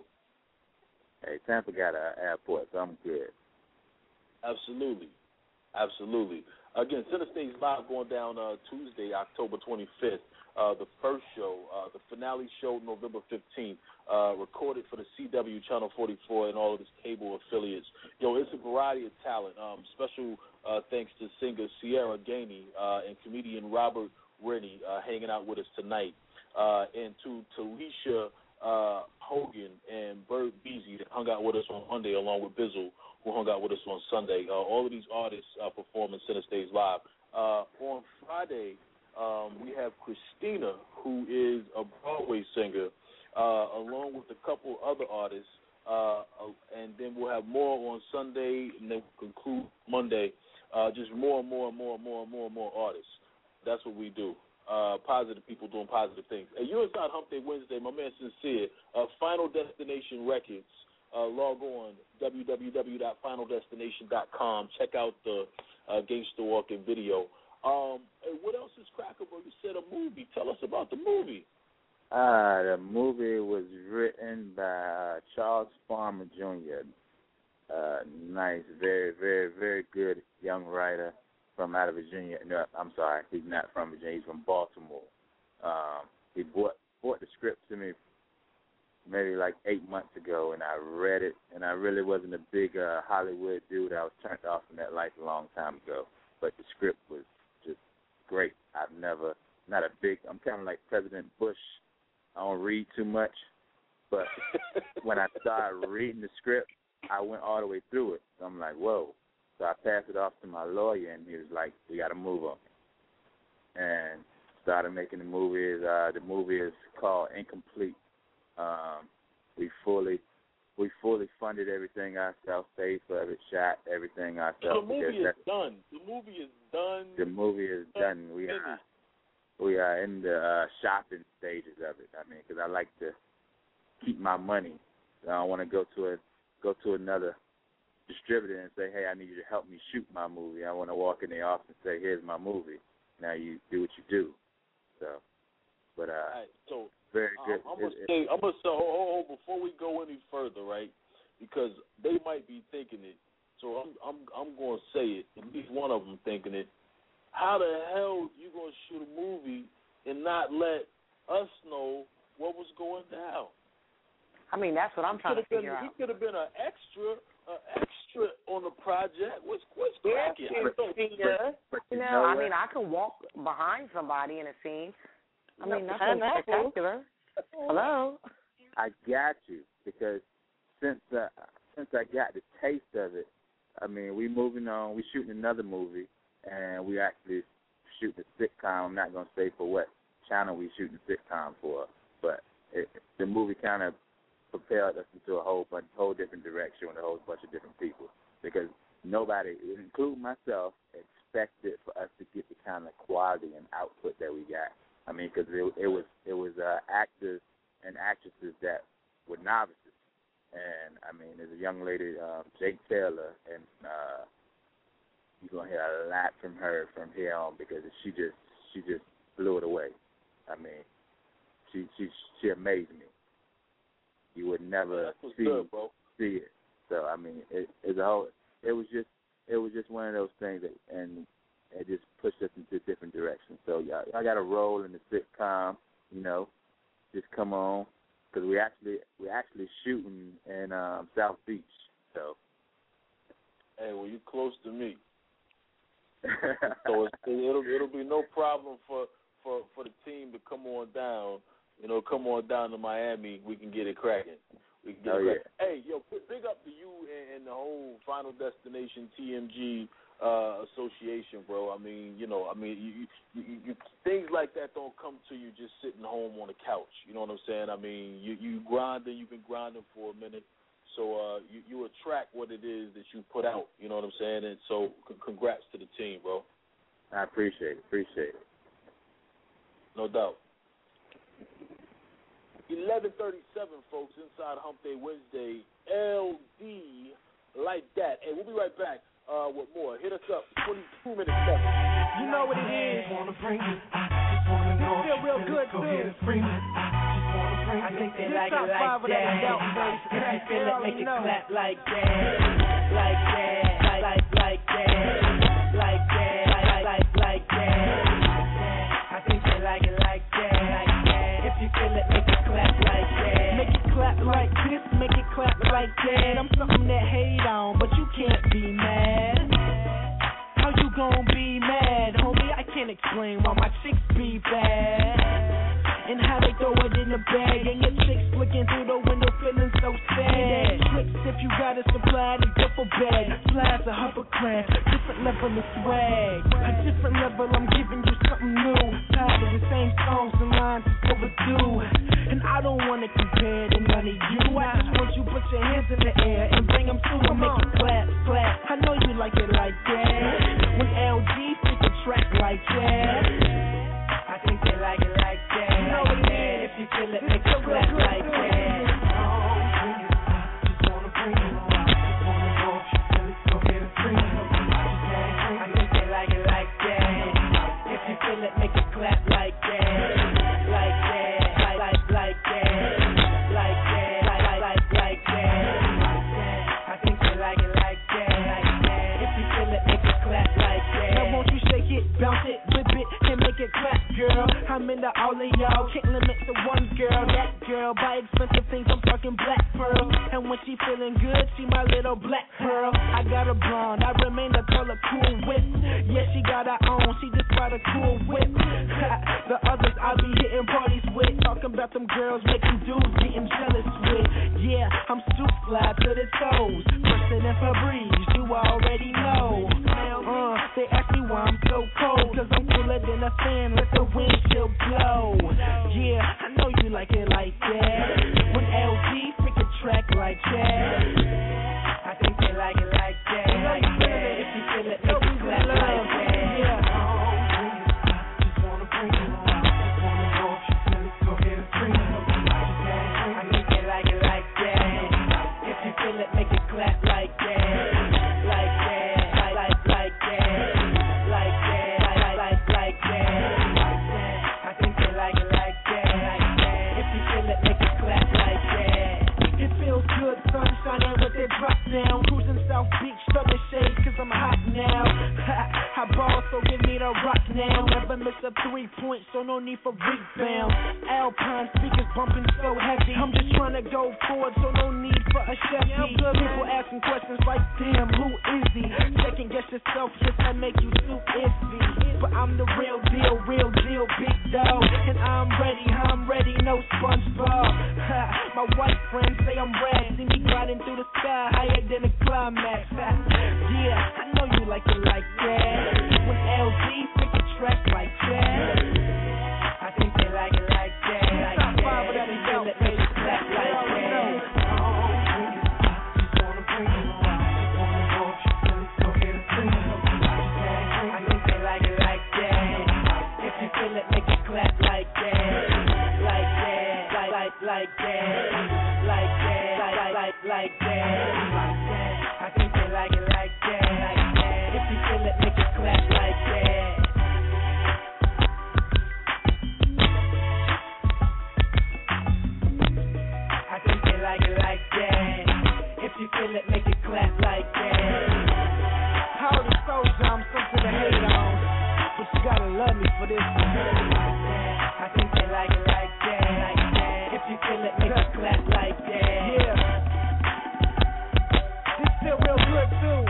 Hey, Tampa got an airport, so I'm good. Absolutely, absolutely. Again, Center Stage Live going down uh, Tuesday, October twenty-fifth. Uh, the first show, uh, the finale show, November fifteenth, uh, recorded for the C W Channel forty-four and all of its cable affiliates. Yo, it's a variety of talent. Um, special uh, thanks to singer Sierra Gainey uh, and comedian Robert Rennie uh, hanging out with us tonight, uh, and to Talisha uh, Hogan and Bird Beasy that hung out with us on Monday along with Bizzle, who hung out with us on Sunday. Uh, all of these artists uh, perform in Center Stage Live. Uh, on Friday, um, we have Christina, who is a Broadway singer, uh, along with a couple other artists. Uh, and then we'll have more on Sunday, and then we'll conclude Monday. Uh, just more and more and more and more and more and more artists. That's what we do. Uh, positive people doing positive things. Hey, you're inside Hump Day Wednesday. My man Sincere, uh, Final Destination Records. Uh, log on w w w dot final destination dot com. Check out the uh, Gangsta Walking video. Um, hey, what else is cracking, bro? You said a movie. Tell us about the movie. Uh, the movie was written by uh, Charles Farmer Junior Uh, nice, very, very, very good young writer from out of Virginia. No, I'm sorry, he's not from Virginia. He's from Baltimore. Um, he bought bought the script to me maybe like eight months ago, and I read it, and I really wasn't a big uh, Hollywood dude. I was turned off from that life a long time ago, but the script was just great. I've never, not a big, I'm kind of like President Bush. I don't read too much, but when I started reading the script, I went all the way through it. So I'm like, whoa. So I passed it off to my lawyer, and he was like, we got to move on. And started making the movies. Uh, the movie is called Incomplete. Um, we fully we fully funded everything ourselves, paid for every shot, everything ourselves. The movie is done. The movie is done. The movie is done. We are we are in the uh, shopping stages of it. I mean, because I like to keep my money. I don't want to go to a go to another distributor and say, hey, I need you to help me shoot my movie. I want to walk in the office and say, here's my movie. Now you do what you do. So, but uh, right, so. Very good. I'm, I'm gonna say, I'm gonna say, hold, hold, hold, before we go any further, right? Because they might be thinking it. So I'm, I'm, I'm gonna say it. At least one of them thinking it. How the hell you gonna shoot a movie and not let us know what was going down? I mean, that's what I'm trying to figure been, out. He could have been an extra, an extra on the project. What's what's Yeah, cracking? she, she does. But, you know, I mean, I can walk behind somebody in a scene. I mean, No, nothing pineapple. spectacular. Hello. I got you because since uh, since I got the taste of it, I mean, we moving on. We shooting another movie, and we actually shooting a sitcom. I'm not gonna say for what channel we shooting the sitcom for, but it, the movie kind of propelled us into a whole bunch, whole different direction with a whole bunch of different people because nobody, including myself, expected for us to get the kind of quality and output that we got. I mean, because it, it was it was uh, actors and actresses that were novices, and I mean, there's a young lady, uh, Jake Taylor, and uh, you're gonna hear a lot from her from here on because she just she just blew it away. I mean, she she she amazed me. You would never see good, bro. see it. So I mean, it, it's a whole. It was just it was just one of those things that, and it just pushed us into different directions. So y'all, y'all got a role in the sitcom, you know. Just come on, because we actually we actually shooting in um, South Beach. So. Hey, well, you close to me. So it's, it'll it'll be no problem for, for, for the team to come on down. You know, come on down to Miami. We can get it cracking. We can get oh, it cracking. Yeah. Hey, yo, big up to you and, and the whole Final Destination T M G uh, association, bro. I mean, you know, I mean, you, you, you, things like that don't come to you just sitting home on the couch. You know what I'm saying? I mean, you you grinding. You've been grinding for a minute. So uh, you, you attract what it is that you put out, you know what I'm saying? And so c- congrats to the team, bro. I appreciate it, appreciate it. No doubt. eleven thirty-seven, folks, inside Hump Day Wednesday, L D, like that. Hey, we'll be right back uh, with more. Hit us up, twenty-two minutes left. You know what it is. Wanna bring it, I just wanna know. Feel real good, Go too. ahead and scream it. I think they like it like that. If you feel it, make it clap like that, like that, like like like that, like that, like like like that. I think they like it like that, like that. If you feel it, make it clap like that. Make it clap like this, make it clap like that. I'm something that hate on, but you can't be mad. How you gon' be mad, homie? I can't explain why my chicks be bad. And how they throw it in the bag, and your chicks looking through the window feeling so sad. Tricks if you got a supply, the duffel bag. Flies a upper class, different level of swag. A different level, I'm giving you something new. Tired of the same songs and lines, it's overdue. And I don't wanna compare to none of you. I just want you to put your hands in the air and bring them through and make it clap, clap. I know you like it like that. When L G pick a track like that, I think they like it like that. You know what it is. If you feel it, make it clap like that. Make it clap like that, like that, like like like that, like that, like like like like that. I think they like it like that, like that. If you feel it, make it clap like that. Now won't you shake it, bounce it, whip it, and make it clap, girl? I'm into all of y'all, can't limit to one girl. That girl buy expensive things, I'm talking black pearl. And when she feeling good, she my little black pearl. I got a blonde, I remain to call her Cool Whip. Yeah, she got her own, she just bought a cool whip. The others I be hitting parties with, talking about them girls making dudes getting jealous with. Yeah, I'm super fly to the toes, fresher than Febreze, you already know. Uh, they ask me why I'm so cold, cause I'm cooler than a fan, let the wind chill blow. Yeah, I know you like it like that. When L G pick a track like that, I think they like it like that, like that. If you feel it, make it clap like that. Make it clap like that, like that, like like like that, like that, like like like that. I think they like it like that, like that. If you feel it, make it a three point, so no need for rebound. Alpine speakers bumping so heavy. I'm just trying to go forward, so no need for a Chevy. People asking questions like, damn, who is he? Second guess yourself, just that make you too iffy. But I'm the real deal, real deal, big dog. And I'm ready, I'm ready, no SpongeBob. My white friends say I'm rad. See me gliding through the sky, higher than a climax. Yeah, I know you like it like that. When L Z pick a track like that, I think they like it like that. Like that. That they feel that they clap like that. I think they like it like that. If you feel it, make it clap like that. Like that, like like like that, like that, like like like that. I think they like it like that, like that. If you feel it, make it clap like that. I think they like it like that. If you feel it, make it clap like that. How the soldier, I'm something to hate on, but you gotta love me for this. I think they like it like that, like that. If you feel it, make it clap like that. Yeah. This feel real good too.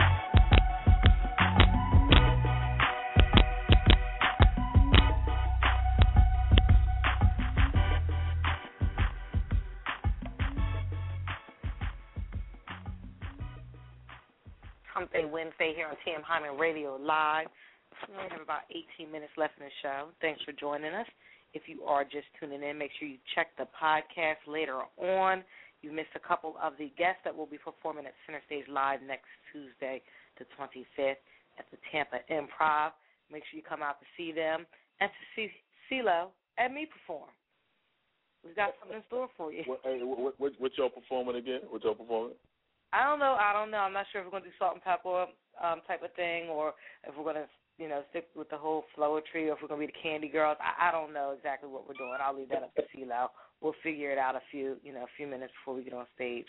Hump Day Wednesday here on T M Hyman Radio Live. We only have about eighteen minutes left in the show. Thanks for joining us. If you are just tuning in, make sure you check the podcast later on. You missed a couple of the guests that will be performing at Center Stage Live next Tuesday, the twenty-fifth, at the Tampa Improv. Make sure you come out to see them and to see CeeLo and me perform. We've got something in store for you. What, hey, what, what, what y'all performing again? What y'all performing? I don't know. I don't know. I'm not sure if we're going to do salt and pepper um, type of thing, or if we're going to, you know, stick with the whole Floetry, or if we're going to be the Candy Girls. I, I don't know exactly what we're doing. I'll leave that up to CeeLo. We'll figure it out a few, you know, a few minutes before we get on stage.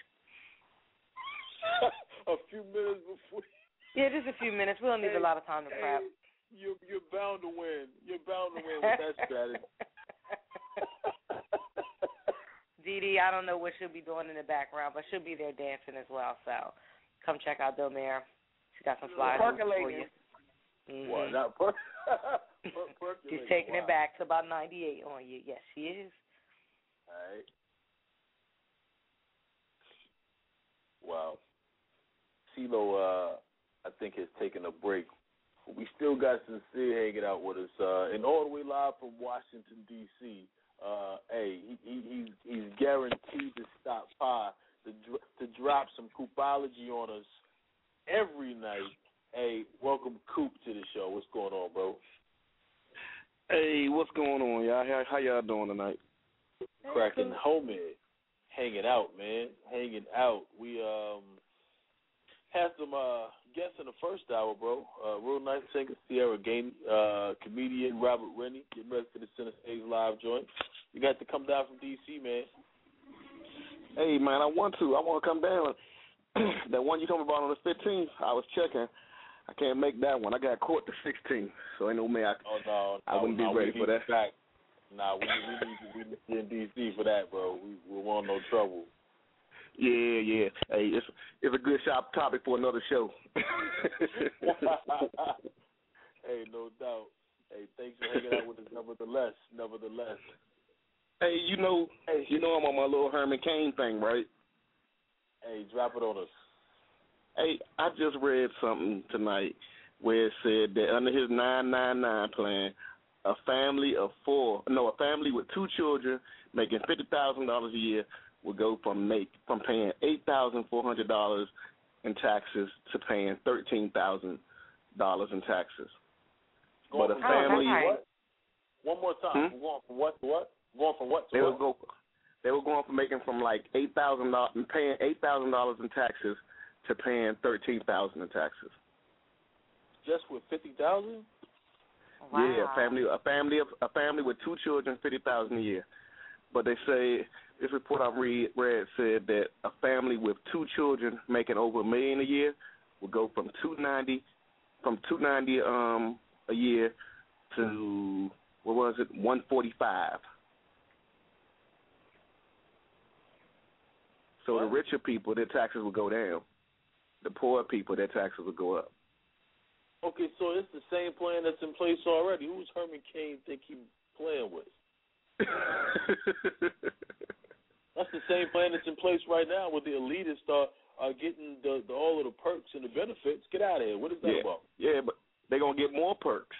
A few minutes before. Yeah, just a few minutes. We don't need hey, a lot of time to hey, prep. You're, you're bound to win. You're bound to win with that strategy. Dee Dee, I don't know what she'll be doing in the background, but she'll be there dancing as well. So come check out Domaire. She got some flyers for you. Mm-hmm. What? Not per- per- She's taking wow. it back to about ninety-eight on you. Yes, she is. All right. Wow. CeeLo, uh, I think, has taken a break. We still got Sincere hanging out with us. Uh, and all the way live from Washington, D C, uh, hey, he, he, he's, he's guaranteed to stop by to, to drop some Coopology on us every night. Hey, welcome, Coop, to the show. What's going on, bro? Hey, what's going on, y'all? How, how y'all doing tonight? Cracking homie. Hanging out, man. Hanging out. We um had some uh, guests in the first hour, bro. Uh, real nice singer, Sierra Gainey, uh, comedian Robert Rennie, getting ready for the Center Stage Live joint. You got to come down from D C, man. Hey, man, I want to. I want to come down. That one you told me about on the fifteenth, I was checking. I can't make that one. I got court the sixteenth, so ain't no way I, oh, no, I wouldn't no, be ready for that. Back. Nah, we, we need we need you in D C for that, bro. We we want no trouble. Yeah, yeah. Hey, it's it's a good shop topic for another show. Hey, no doubt. Hey, thanks for hanging out with us. Nevertheless, nevertheless. Hey, you know, hey, you know I'm on my little Herman Cain thing, right? Hey, drop it on us. Hey, I just read something tonight where it said that under his nine nine nine plan, a family of four, no, a family with two children making fifty thousand dollars a year will go from make from paying eight thousand four hundred dollars in taxes to paying thirteen thousand dollars in taxes. Going but a from family, what? One more time. Hmm? We're going from what to what? Going from what to they what? will go. They were going from making from like eight thousand dollars and paying eight thousand dollars in taxes to paying thirteen thousand in taxes. Just with fifty thousand? Wow. Yeah, a family, a family of a family with two children, fifty thousand a year. But they say this report I read read said that a family with two children making over a million a year will go from two ninety, from two ninety um a year to what was it, one forty-five. So the richer people, their taxes will go down. The poor people, their taxes will go up. Okay, so it's the same plan that's in place already. Who's Herman Cain think he's playing with? That's the same plan that's in place right now with the elitists are, are getting the, the, all of the perks and the benefits. Get out of here. What is that yeah. about? Yeah, but they're going to get more perks.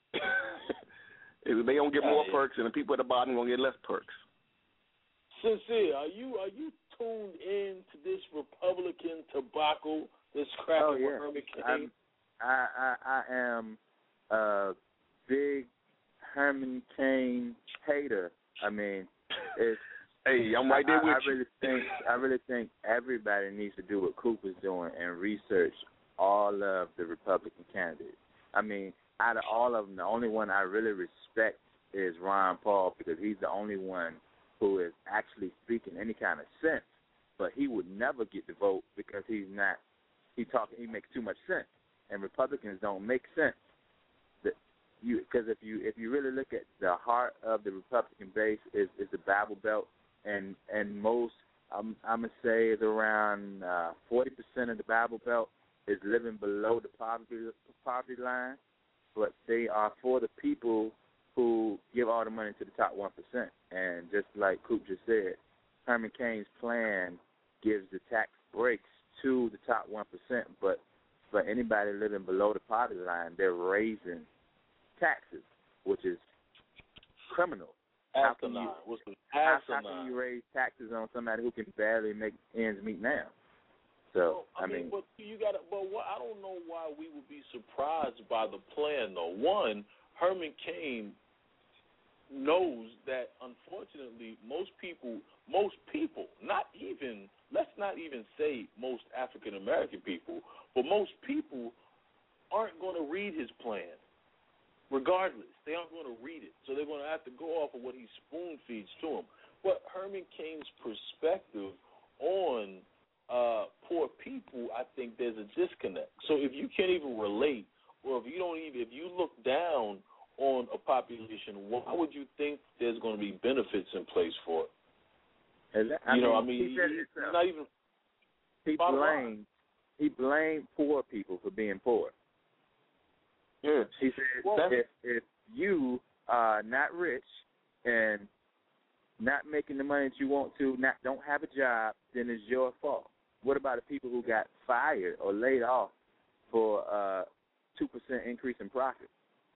They're going to get more perks, and the people at the bottom are going to get less perks. Sincere, are you are you tuned in to this Republican tobacco that's cracking oh, yeah. with Herman Cain? I'm, I, I, I am a big Herman Cain hater. I mean, it's hey, I'm right there I, with I you. really think I really think everybody needs to do what Cooper's doing and research all of the Republican candidates. I mean, out of all of them, the only one I really respect is Ron Paul because he's the only one who is actually speaking any kind of sense. But he would never get the vote because he's not. He talking. He makes too much sense, and Republicans don't make sense. That you because if you if you really look at the heart of the Republican base is, is the Bible Belt, and and most I'm I'm gonna say is around uh, forty percent of the Bible Belt is living below the poverty poverty line, but they are for the people who give all the money to the top one percent. And just like Coop just said, Herman Cain's plan gives the tax breaks to the top one percent, but for anybody living below the poverty line, they're raising taxes, which is criminal. How can, you, how, how can you raise taxes on somebody who can barely make ends meet now? So, well, I, I mean, mean, but you got but what, I don't know why we would be surprised by the plan, though. One, Herman Cain knows that, unfortunately, most people, most people, not even, let's not even say most African-American people, but most people aren't going to read his plan, regardless. They aren't going to read it. So they're going to have to go off of what he spoon-feeds to them. But Herman Cain's perspective on uh, poor people, I think there's a disconnect. So if you can't even relate, or if you don't even, if you look down on a population, why would you think there's going to be benefits in place for it? I you mean, know, I mean, he said he, it, he's not even. He blamed he blamed poor people for being poor. Yeah, he said well, if if you are not rich and not making the money that you want to, not don't have a job, then it's your fault. What about the people who got fired or laid off for a two percent increase in profit?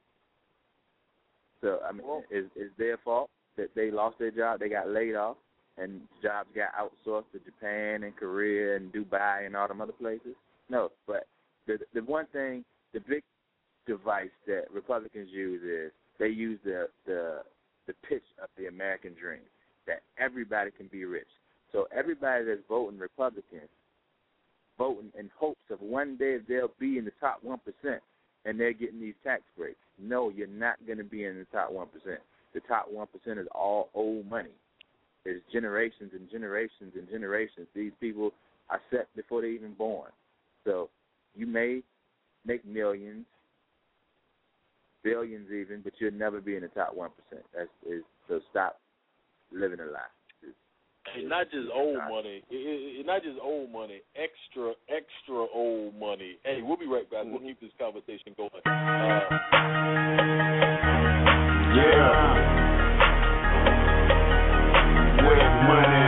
So, I mean, well, is is their fault that they lost their job, they got laid off, and jobs got outsourced to Japan and Korea and Dubai and all them other places? No, but the the one thing, the big device that Republicans use is they use the the the pitch of the American dream, that everybody can be rich. So everybody that's voting Republican, voting in hopes of one day they'll be in the top one percent and they're getting these tax breaks. No, you're not going to be in the top one percent. The top one percent is all old money. There's generations and generations and generations. These people are set before they're even born. So you may make millions, billions even, but you'll never be in the top one percent. That's is so stop living a lie. It's, it's not just old not. money. It, it, it, not just old money. Extra, extra old money. Hey, we'll be right back. Mm-hmm. We'll keep this conversation going. Uh, yeah. With money.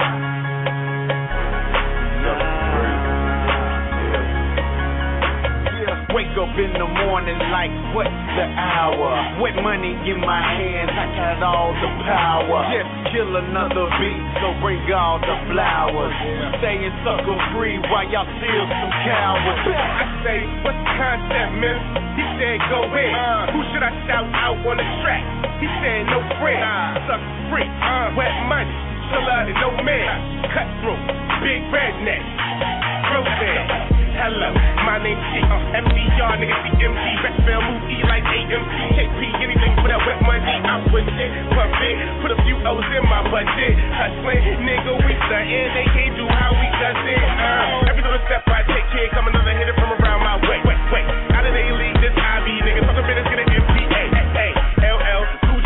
Wake up in the morning like, what's the hour? With money in my hands, I got all the power. Just kill another beat, so bring all the flowers. Staying sucker free while y'all steal some cowards. I say, what's the concept, man? He said, go ahead. Uh, Who should I shout out on the track? He said, no friend. Nah. Sucker free, uh, wet money, chiller and no man. Cutthroat, big redneck. Roseanne. Hello, my name's G. Uh, M C R, nigga, C M G. Best film movie like A M C. K P, anything for that wet money. I push it, pump it, put a few O's in my budget. Hustling, nigga, we stuntin'. They can't do how we does it. Uh, every little step I take, here come another hitter from around my way. Wait, wait, out of the league, this I B, nigga. Talkin' business, get an M P A. Hey, L L, two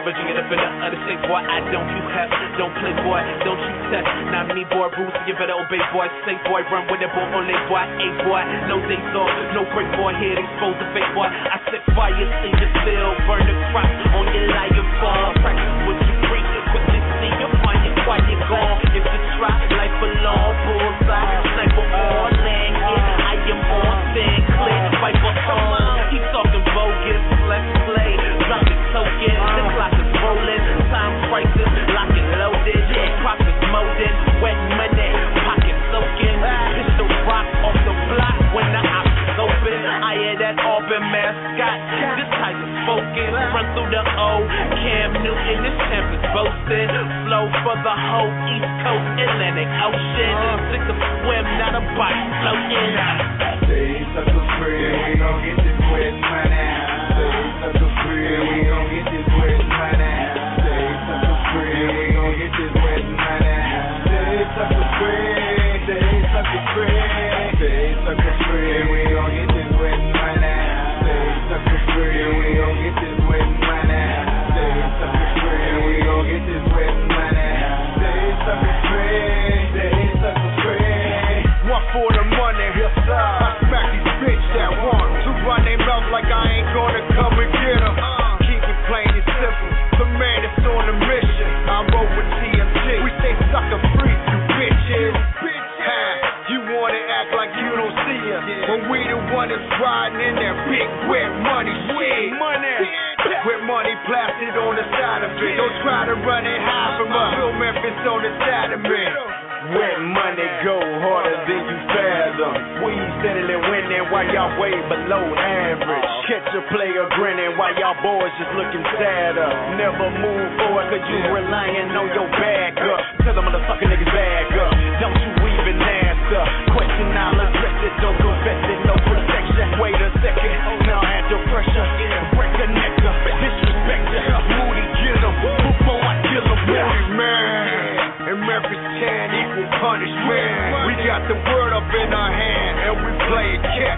Virginia, the better of the state, boy. I don't you have, don't play, boy, don't you test. Not me, boy, rules, so you better obey, boy. Say, boy, run with it, boy, on it, boy. Hey, boy, no days off, no break, boy. Here, expose the fake, boy. I set fire in the field, burn the crops on your lion farm. Practice what you preach, quickly see you find it while you're gone. If you try, life alone, bullseye, sniper all land, yeah, I am on stand clear, viper on. He talking bogus, let's play, drop it token, the clock is rolling, time prices, lock and loaded, profits molded, wet money, pocket soaking, pistol rock off the block when the ops is open. I hear that Auburn mascot, this type is focus, run through the O, Cam Newton, this champ is boasting, flow for the whole East Coast, Atlantic Ocean, sick of swim, not a body floating. Stay sucker free, we gon' get this wet money. Stay sucker free, we gon' get this wet money. Stay sucker free, we gon' get this wet money. Stay sucker free, stay sucker free, stay sucker free, we gon' get this wet money. Stay sucker free, we gon' get this wet money. Stay sucker free, we gon' get this wet money. Stay sucker free, stay sucker free. One for the money, yes sir. I smack these bitch that want to run their mouth like I ain't gonna come and get them. Keep it plain and simple. The man is on a mission. I roll with T M G. We say sucker free, you bitches. Ha, you wanna act like you don't see us when we the one that's riding in that big wet money shit. Money. With money plastered on the side of it. Don't try to run it high from us. Real Memphis on the side of me. Wet money go harder than you fathom. We steadily winning while y'all way below average. Catch a player grinning while y'all boys just looking sadder. Never move forward cause you relying on your backup. Tell them motherfucking niggas back up. Don't you even answer. Question I'll address it. Don't confess it. No protection. Wait a second. Now under pressure. Break a neck up. Disrespect ya. Moody kill him. Before I kill him. Moody man. And Memphis can equal punishment. We got the word up in our hand and we play it catch.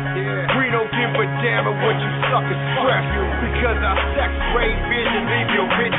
We don't give a damn at what you suckers stress. Because our sex rate vision leave your bitch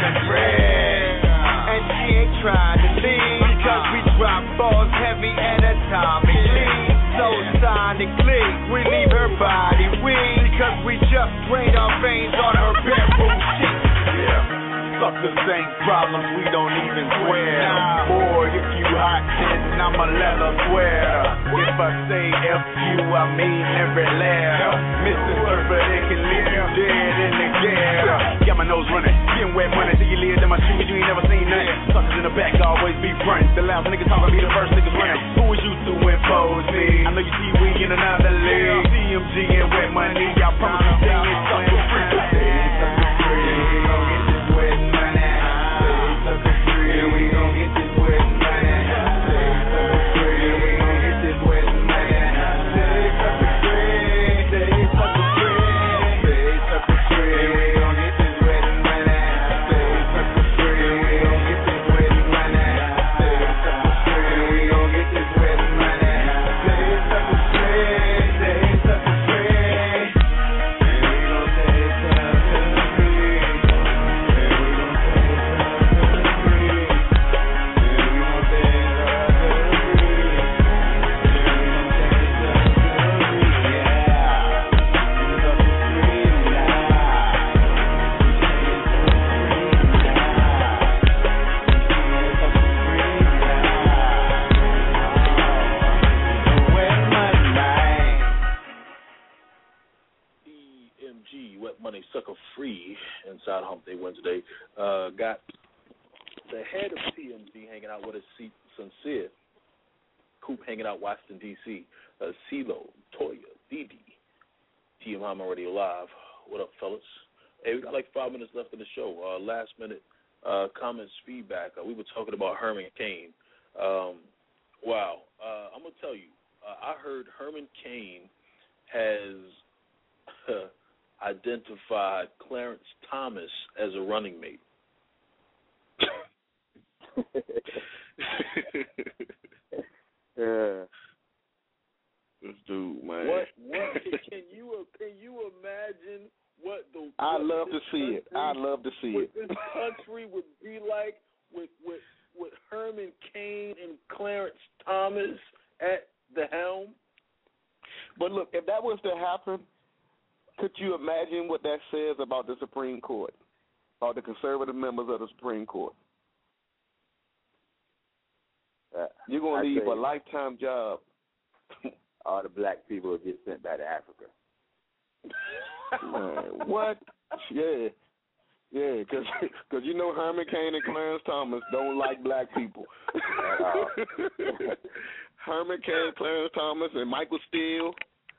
red. And she ain't trying to leave. Because we drop balls heavy and atomically. So sonically, we leave her body weak. Because we just drained our veins on her bedroom sheet. Yeah. Suckers ain't problems, we don't even swear. Boy, if you hot, then I'm a leather sweater. If I say F you, I mean every letter. Mister Surfer, they can leave you dead in the gutter. Got my nose running, getting wet money till you live in my shoes, you ain't never seen nothing. Suckers in the back always be frontin'. The loud niggas talking, be the first niggas running. Who is you to impose me? I know you see we in another league. C M G and wet money, y'all promise you stay in sucker free. Stay sucker free, we gon' get this wet money. Stay sucker free, we gon' get this wet money. Stay sucker free, we gon' get this wet money. Stay sucker free, stay sucker free, stay sucker free, we gon' get this wet money. Stay sucker free, we gon' get this wet money. Stay sucker free, we gon' get this wet money. Stay sucker free, stay sucker free, and we gon' stay sucker free. E M G, Wet Money, Sucker Free, inside Hump Day Wednesday. Uh, got the head of T M Z hanging out with us, Sincere. Coop hanging out Washington, D C. Uh, CeeLo, Toya, Didi, T M Hyman Radio Live. What up, fellas? Hey, we got like five minutes left in the show. Uh, last minute uh, comments, feedback. Uh, we were talking about Herman Cain. Um, wow. Uh, I'm going to tell you, uh, I heard Herman Cain has uh, identified Clarence Thomas as a running mate. Yeah. This dude, man. What? What? Can, can you can you imagine what the I love to see it. I love to see what it. This country would be like with with with Herman Cain and Clarence Thomas at the helm. But look, if that was to happen, could you imagine what that says about the Supreme Court, about the conservative members of the Supreme Court? Uh, You're going to leave say a lifetime job. All the black people will get sent back to Africa. Man, what? Yeah. Yeah, because cause you know Herman Cain and Clarence Thomas don't like black people. Herman Cain, Clarence Thomas, and Michael Steele.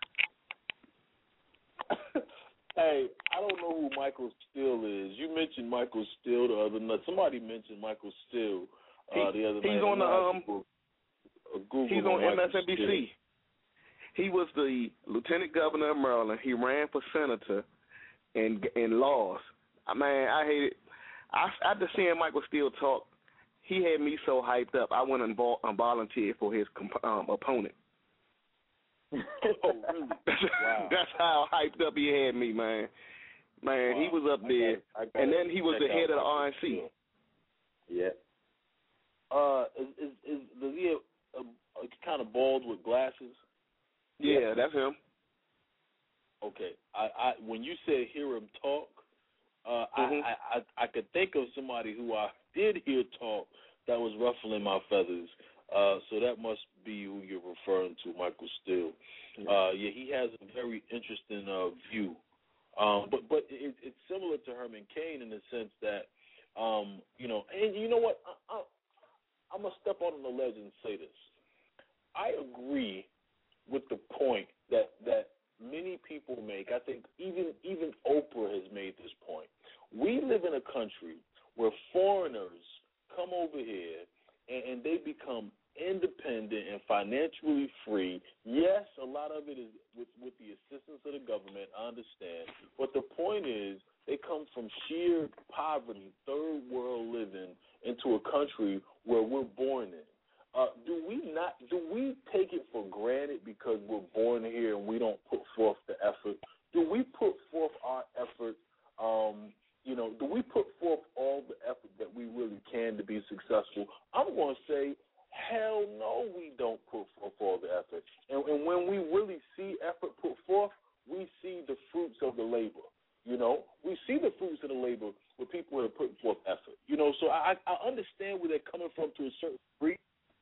Hey, I don't know who Michael Steele is. You mentioned Michael Steele the other night. Somebody mentioned Michael Steele uh, the other he, night. He's on the um. Google he's on Michael M S N B C. Steele. He was the lieutenant governor of Maryland. He ran for senator in in laws. Man, I hate it. I after seeing Michael Steele talk, he had me so hyped up. I went and, vol- and volunteered for his comp- um, opponent. Oh, really? Wow. That's how hyped up he had me, man. Man, Wow. he was up there, I got, I got and then he was the head of the R N C. Yeah. Uh, is is, is does he have a, a kind of bald with glasses? Yeah, that's him. Okay, I, I when you said hear him talk, uh, Mhm. I, I I I could think of somebody who I did hear talk that was ruffling my feathers. Uh, so that must be who you're referring to, Michael Steele. Uh, yeah, he has a very interesting uh, view. Um, but but it, it's similar to Herman Cain in the sense that, um, you know, and you know what? I, I, I'm going to step on the ledge and say this. I agree with the point that, that many people make. I think even even Oprah has made this point. We live in a country where foreigners come over here and, and they become independent and financially free. Yes, a lot of it is with, with the assistance of the government, I understand. But the point is they come from sheer poverty, third world living, into a country where we're born in. Uh, do we not? Do we take it for granted because we're born here and we don't put forth the effort? Do we put forth our effort? Um, you know, do we put forth all the effort that we really can to be successful? I'm going to say, hell no, we don't put forth all the effort. And, and when we really see effort put forth, we see the fruits of the labor. You know, we see the fruits of the labor with people that are putting forth effort. You know, so I, I understand where they're coming from to a certain degree.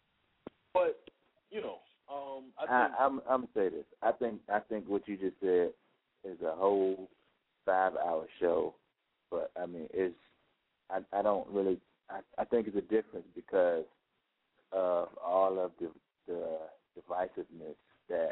But you know, um, I think I, I'm I'm gonna say this. I think I think what you just said is a whole five-hour show. But I mean, it's I I don't really I, I think it's a difference because of all of the the divisiveness that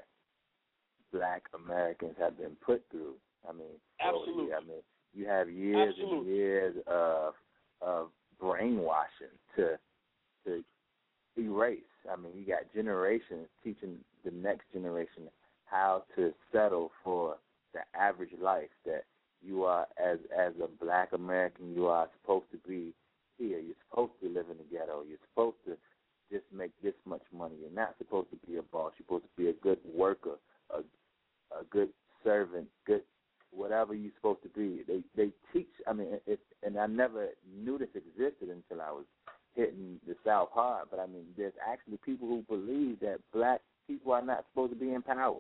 Black Americans have been put through. I mean, absolutely. I mean, you have years absolutely. and years of of brainwashing to to erase. I mean, you got generations teaching the next generation how to settle for the average life that you are as as a Black American. You are supposed to be here. You're supposed to live in the ghetto. You're supposed to just make this much money. You're not supposed to be a boss. You're supposed to be a good worker, a a good servant, good whatever you're supposed to be. They they teach. I mean, it, and I never knew this existed until I was hitting the South hard. But I mean, there's actually people who believe that Black people are not supposed to be in power.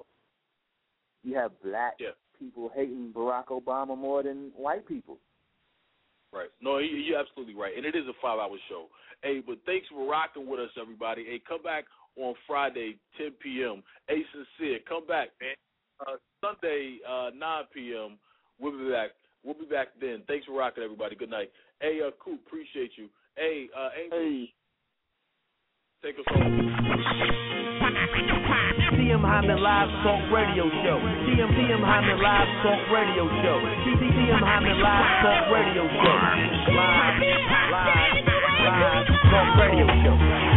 You have Black yeah. people hating Barack Obama more than white people. Right. No, you're absolutely right. And it is a five-hour show. Hey, but thanks for rocking with us, everybody. Hey, come back on Friday, ten p.m. Hey, Sincere, come back, man. Uh, Sunday, uh, nine p.m. We'll be back. We'll be back then. Thanks for rocking, everybody. Good night. Hey, uh, Coop, appreciate you. Hey, uh, Angel, hey. Take us home. T M Hyman Live Talk Radio Show. T M T M Hyman Live Talk Radio Show. T M Hyman Live Talk Radio Show. Live, live, live Talk Radio Show.